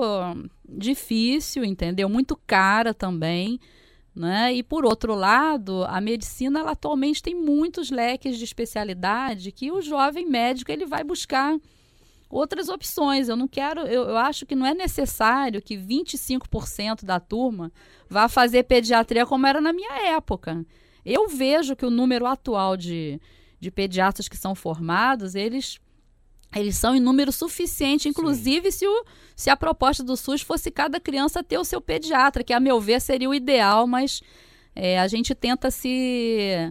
difícil, entendeu? Muito cara também. Né? E, por outro lado, a medicina ela, atualmente tem muitos leques de especialidade que o jovem médico ele vai buscar outras opções. Eu não quero, eu, eu acho que não é necessário que vinte e cinco por cento da turma vá fazer pediatria como era na minha época. Eu vejo que o número atual de, de pediatras que são formados, eles... Eles são em número suficiente, inclusive se, o, se a proposta do SUS fosse cada criança ter o seu pediatra, que a meu ver seria o ideal, mas é, a gente tenta se,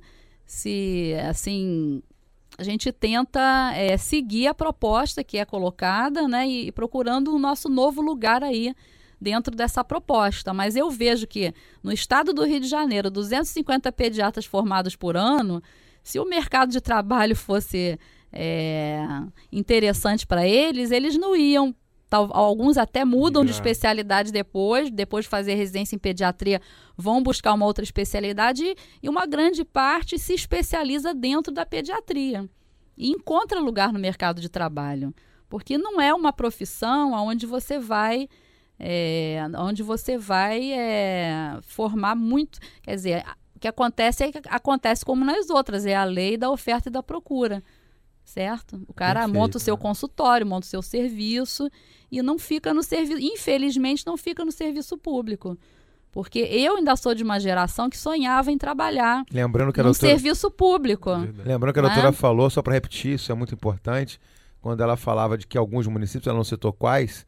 se assim, a gente tenta é, seguir a proposta que é colocada, né, e, e procurando o nosso novo lugar aí dentro dessa proposta. Mas eu vejo que no estado do Rio de Janeiro, duzentos e cinquenta pediatras formados por ano, se o mercado de trabalho fosse... É, interessante para eles, eles não iam, tal, alguns até mudam de especialidade depois, depois de fazer residência em pediatria, vão buscar uma outra especialidade e, e uma grande parte se especializa dentro da pediatria e encontra lugar no mercado de trabalho, porque não é uma profissão onde você vai é, onde você vai é, formar muito, quer dizer, o que acontece é que acontece como nas outras, é a lei da oferta e da procura. Certo? O cara Perfeito, monta o seu né? consultório, monta o seu serviço e não fica no serviço, infelizmente não fica no serviço público. Porque eu ainda sou de uma geração que sonhava em trabalhar Lembrando que a no doutora... serviço público. Lembrando que a doutora né? falou, só para repetir, isso é muito importante, quando ela falava de que alguns municípios, ela não citou quais,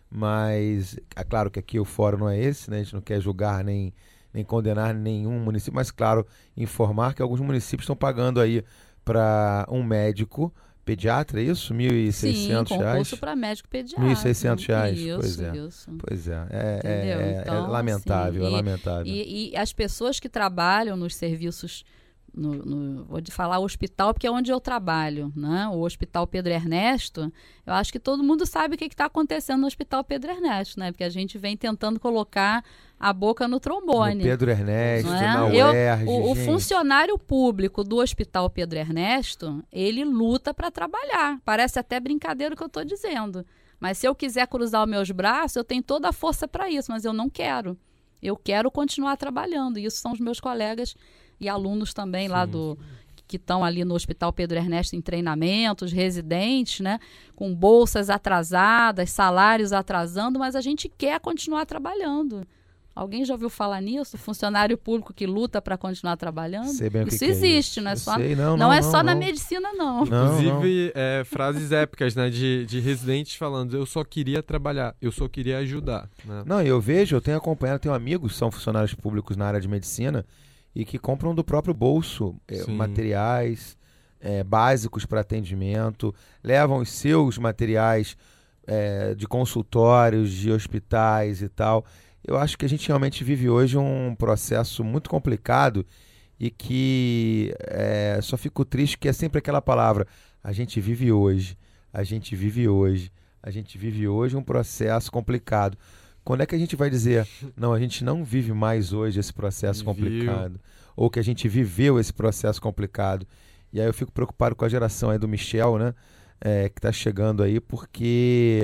mas é claro que aqui o fórum não é esse, né? A gente não quer julgar nem, nem condenar nenhum município, mas claro, informar que alguns municípios estão pagando aí para um médico pediatra, é isso? mil e seiscentos reais? Sim, concurso para médico pediatra. mil e seiscentos reais, isso, pois é. Isso. Pois é, é, é, então, é lamentável, assim, é lamentável. E, e as pessoas que trabalham nos serviços, no, no, vou falar o hospital, porque é onde eu trabalho, né? O Hospital Pedro Ernesto, eu acho que todo mundo sabe o que está acontecendo no Hospital Pedro Ernesto, né? Porque a gente vem tentando colocar a boca no trombone. No Pedro Ernesto, é? na eu, U E R J. O, o funcionário público do Hospital Pedro Ernesto, ele luta para trabalhar. Parece até brincadeira o que eu estou dizendo. Mas se eu quiser cruzar os meus braços, eu tenho toda a força para isso, mas eu não quero. Eu quero continuar trabalhando. E isso são os meus colegas e alunos também sim, lá do... que estão ali no Hospital Pedro Ernesto em treinamentos, residentes, né, com bolsas atrasadas, salários atrasando, mas a gente quer continuar trabalhando. Alguém já ouviu falar nisso? Funcionário público que luta para continuar trabalhando? Sei bem o que isso que existe, é isso. não é Eu só, sei, não, não, não, é não, só não. na medicina, não. não Inclusive, não. É, frases épicas, né, de, de residentes falando, eu só queria trabalhar, eu só queria ajudar. Né? Não, eu vejo, eu tenho acompanhado, tenho amigos que são funcionários públicos na área de medicina, e que compram do próprio bolso é, materiais é, básicos para atendimento, levam os seus materiais é, de consultórios, de hospitais e tal. Eu acho que a gente realmente vive hoje um processo muito complicado e que é, só fico triste que é sempre aquela palavra, a gente vive hoje, a gente vive hoje, a gente vive hoje um processo complicado. Quando é que a gente vai dizer, não, a gente não vive mais hoje esse processo complicado, ou que a gente viveu esse processo complicado? E aí eu fico preocupado com a geração aí do Michel, né, é, que está chegando aí, porque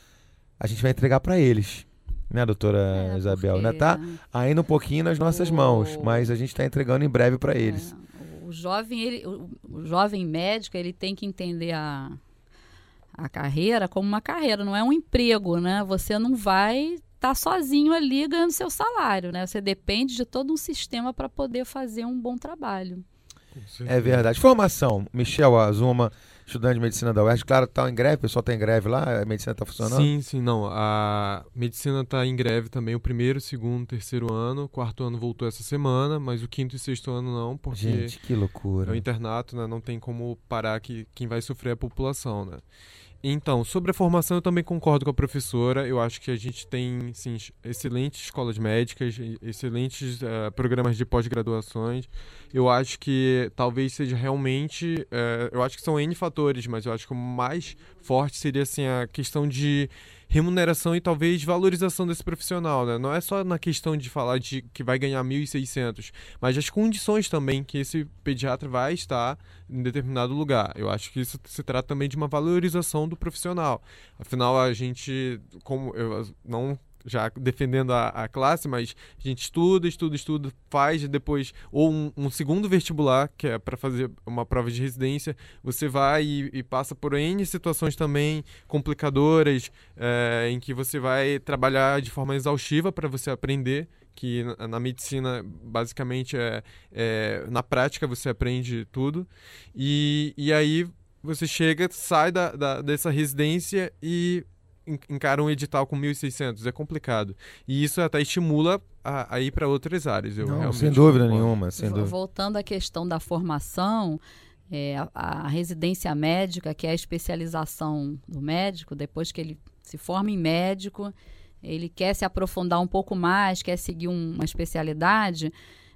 a gente vai entregar para eles. Né, doutora é, Isabel? Porque... né? Tá ainda um pouquinho nas nossas o... mãos, mas a gente está entregando em breve para eles. É, o jovem, ele, o, o jovem médico, ele tem que entender a, a carreira como uma carreira, não é um emprego, né? Você não vai estar tá sozinho ali ganhando seu salário, né? Você depende de todo um sistema para poder fazer um bom trabalho. É verdade. Formação, Michel Azuma, estudante de medicina da U E R J, claro, está em greve, o pessoal está em greve lá, a medicina está funcionando? Sim, sim, não, a medicina está em greve também, o primeiro, segundo, terceiro ano, o quarto ano voltou essa semana, mas o quinto e sexto ano não, porque gente, que loucura. É o internato, né, não tem como parar que quem vai sofrer é a população, né. Então, sobre a formação eu também concordo com a professora, eu acho que a gente tem, sim, excelentes escolas médicas, excelentes uh, programas de pós-graduações, eu acho que talvez seja realmente, uh, eu acho que são N fatores, mas eu acho que o mais forte seria assim, a questão de remuneração e talvez valorização desse profissional, né? Não é só na questão de falar de que vai ganhar mil e seiscentos, mas as condições também que esse pediatra vai estar em determinado lugar. Eu acho que isso se trata também de uma valorização do profissional. Afinal, a gente, como eu não já defendendo a, a classe, mas a gente estuda, estuda, estuda, faz depois, ou um, um segundo vestibular, que é para fazer uma prova de residência, você vai e, e passa por N situações também complicadoras, é, em que você vai trabalhar de forma exaustiva para você aprender, que na, na medicina, basicamente, é, é, na prática você aprende tudo, e, e aí você chega, sai da, da, dessa residência e encara um edital com mil e seiscentos, é complicado. E isso até estimula a, a ir para outras áreas. Eu Não, sem dúvida nenhuma. Sem dúvida. Voltando à questão da formação, é, a, a residência médica, que é a especialização do médico, depois que ele se forma em médico, ele quer se aprofundar um pouco mais, quer seguir um, uma especialidade,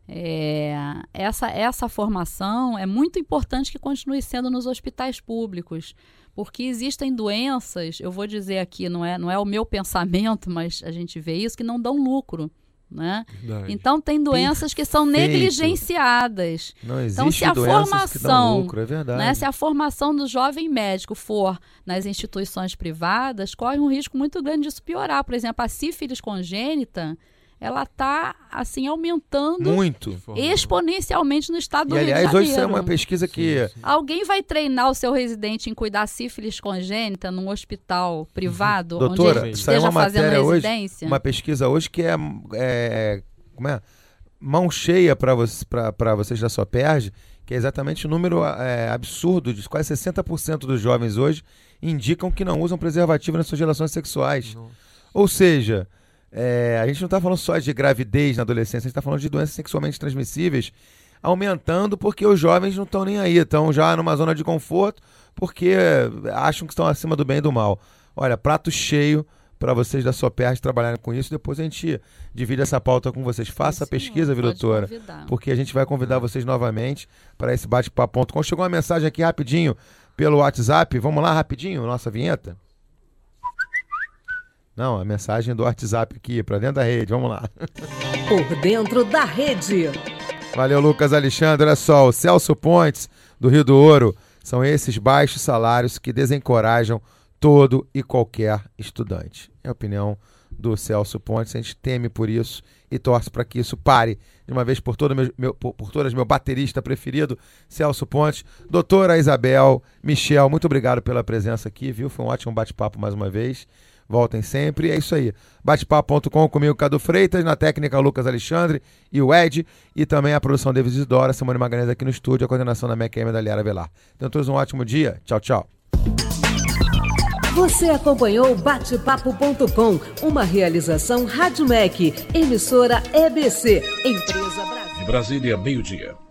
é, essa, essa formação é muito importante que continue sendo nos hospitais públicos, porque existem doenças, eu vou dizer aqui, não é, não é o meu pensamento, mas a gente vê isso, que não dão lucro, né? Verdade. Então tem doenças que são negligenciadas. Não existe então, se a doenças formação, que dão lucro, é verdade. Né, se a formação do jovem médico for nas instituições privadas, corre um risco muito grande disso piorar. Por exemplo, a sífilis congênita, ela está, assim, aumentando muito exponencialmente no estado do e, Rio aliás, de Janeiro. hoje isso é uma pesquisa que... Sim, sim. Alguém vai treinar o seu residente em cuidar sífilis congênita num hospital privado, Doutora, onde ele esteja uma fazendo residência? Hoje, uma pesquisa hoje que é, é, como é? mão cheia para vocês, vocês da Soperj, que é exatamente o número é, absurdo de quase sessenta por cento dos jovens hoje indicam que não usam preservativo nas suas relações sexuais. Não. Ou seja... É, a gente não está falando só de gravidez na adolescência, a gente está falando de doenças sexualmente transmissíveis aumentando porque os jovens não estão nem aí, estão já numa zona de conforto porque acham que estão acima do bem e do mal. Olha, prato cheio para vocês da Soperj trabalharem com isso, depois a gente divide essa pauta com vocês. Faça Sim, a pesquisa, viu, doutora? Convidar. Porque a gente vai convidar vocês novamente para esse bate-papo ponto com. Chegou uma mensagem aqui rapidinho pelo WhatsApp, vamos lá rapidinho, nossa vinheta? Não, a mensagem do WhatsApp aqui, para dentro da rede, vamos lá. Por dentro da rede. Valeu, Lucas Alexandre. Olha só, o Celso Pontes, do Rio do Ouro, são esses baixos salários que desencorajam todo e qualquer estudante. É a opinião do Celso Pontes, a gente teme por isso e torce para que isso pare de uma vez por, todo meu, meu, por, por todas, meu baterista preferido, Celso Pontes. Doutora Isabel, Michel, muito obrigado pela presença aqui, viu? Foi um ótimo bate-papo mais uma vez. Voltem sempre, é isso aí. bate papo ponto com comigo, Cadu Freitas, na técnica Lucas Alexandre e o Ed, e também a produção David Isidora, Simone Magalhães aqui no estúdio, a coordenação da M E C M da Liara Velar. Então, todos um ótimo dia. Tchau, tchau. Você acompanhou o bate papo ponto com, uma realização Rádio M E C, emissora E B C, Empresa Brasil. Brasília, meio-dia.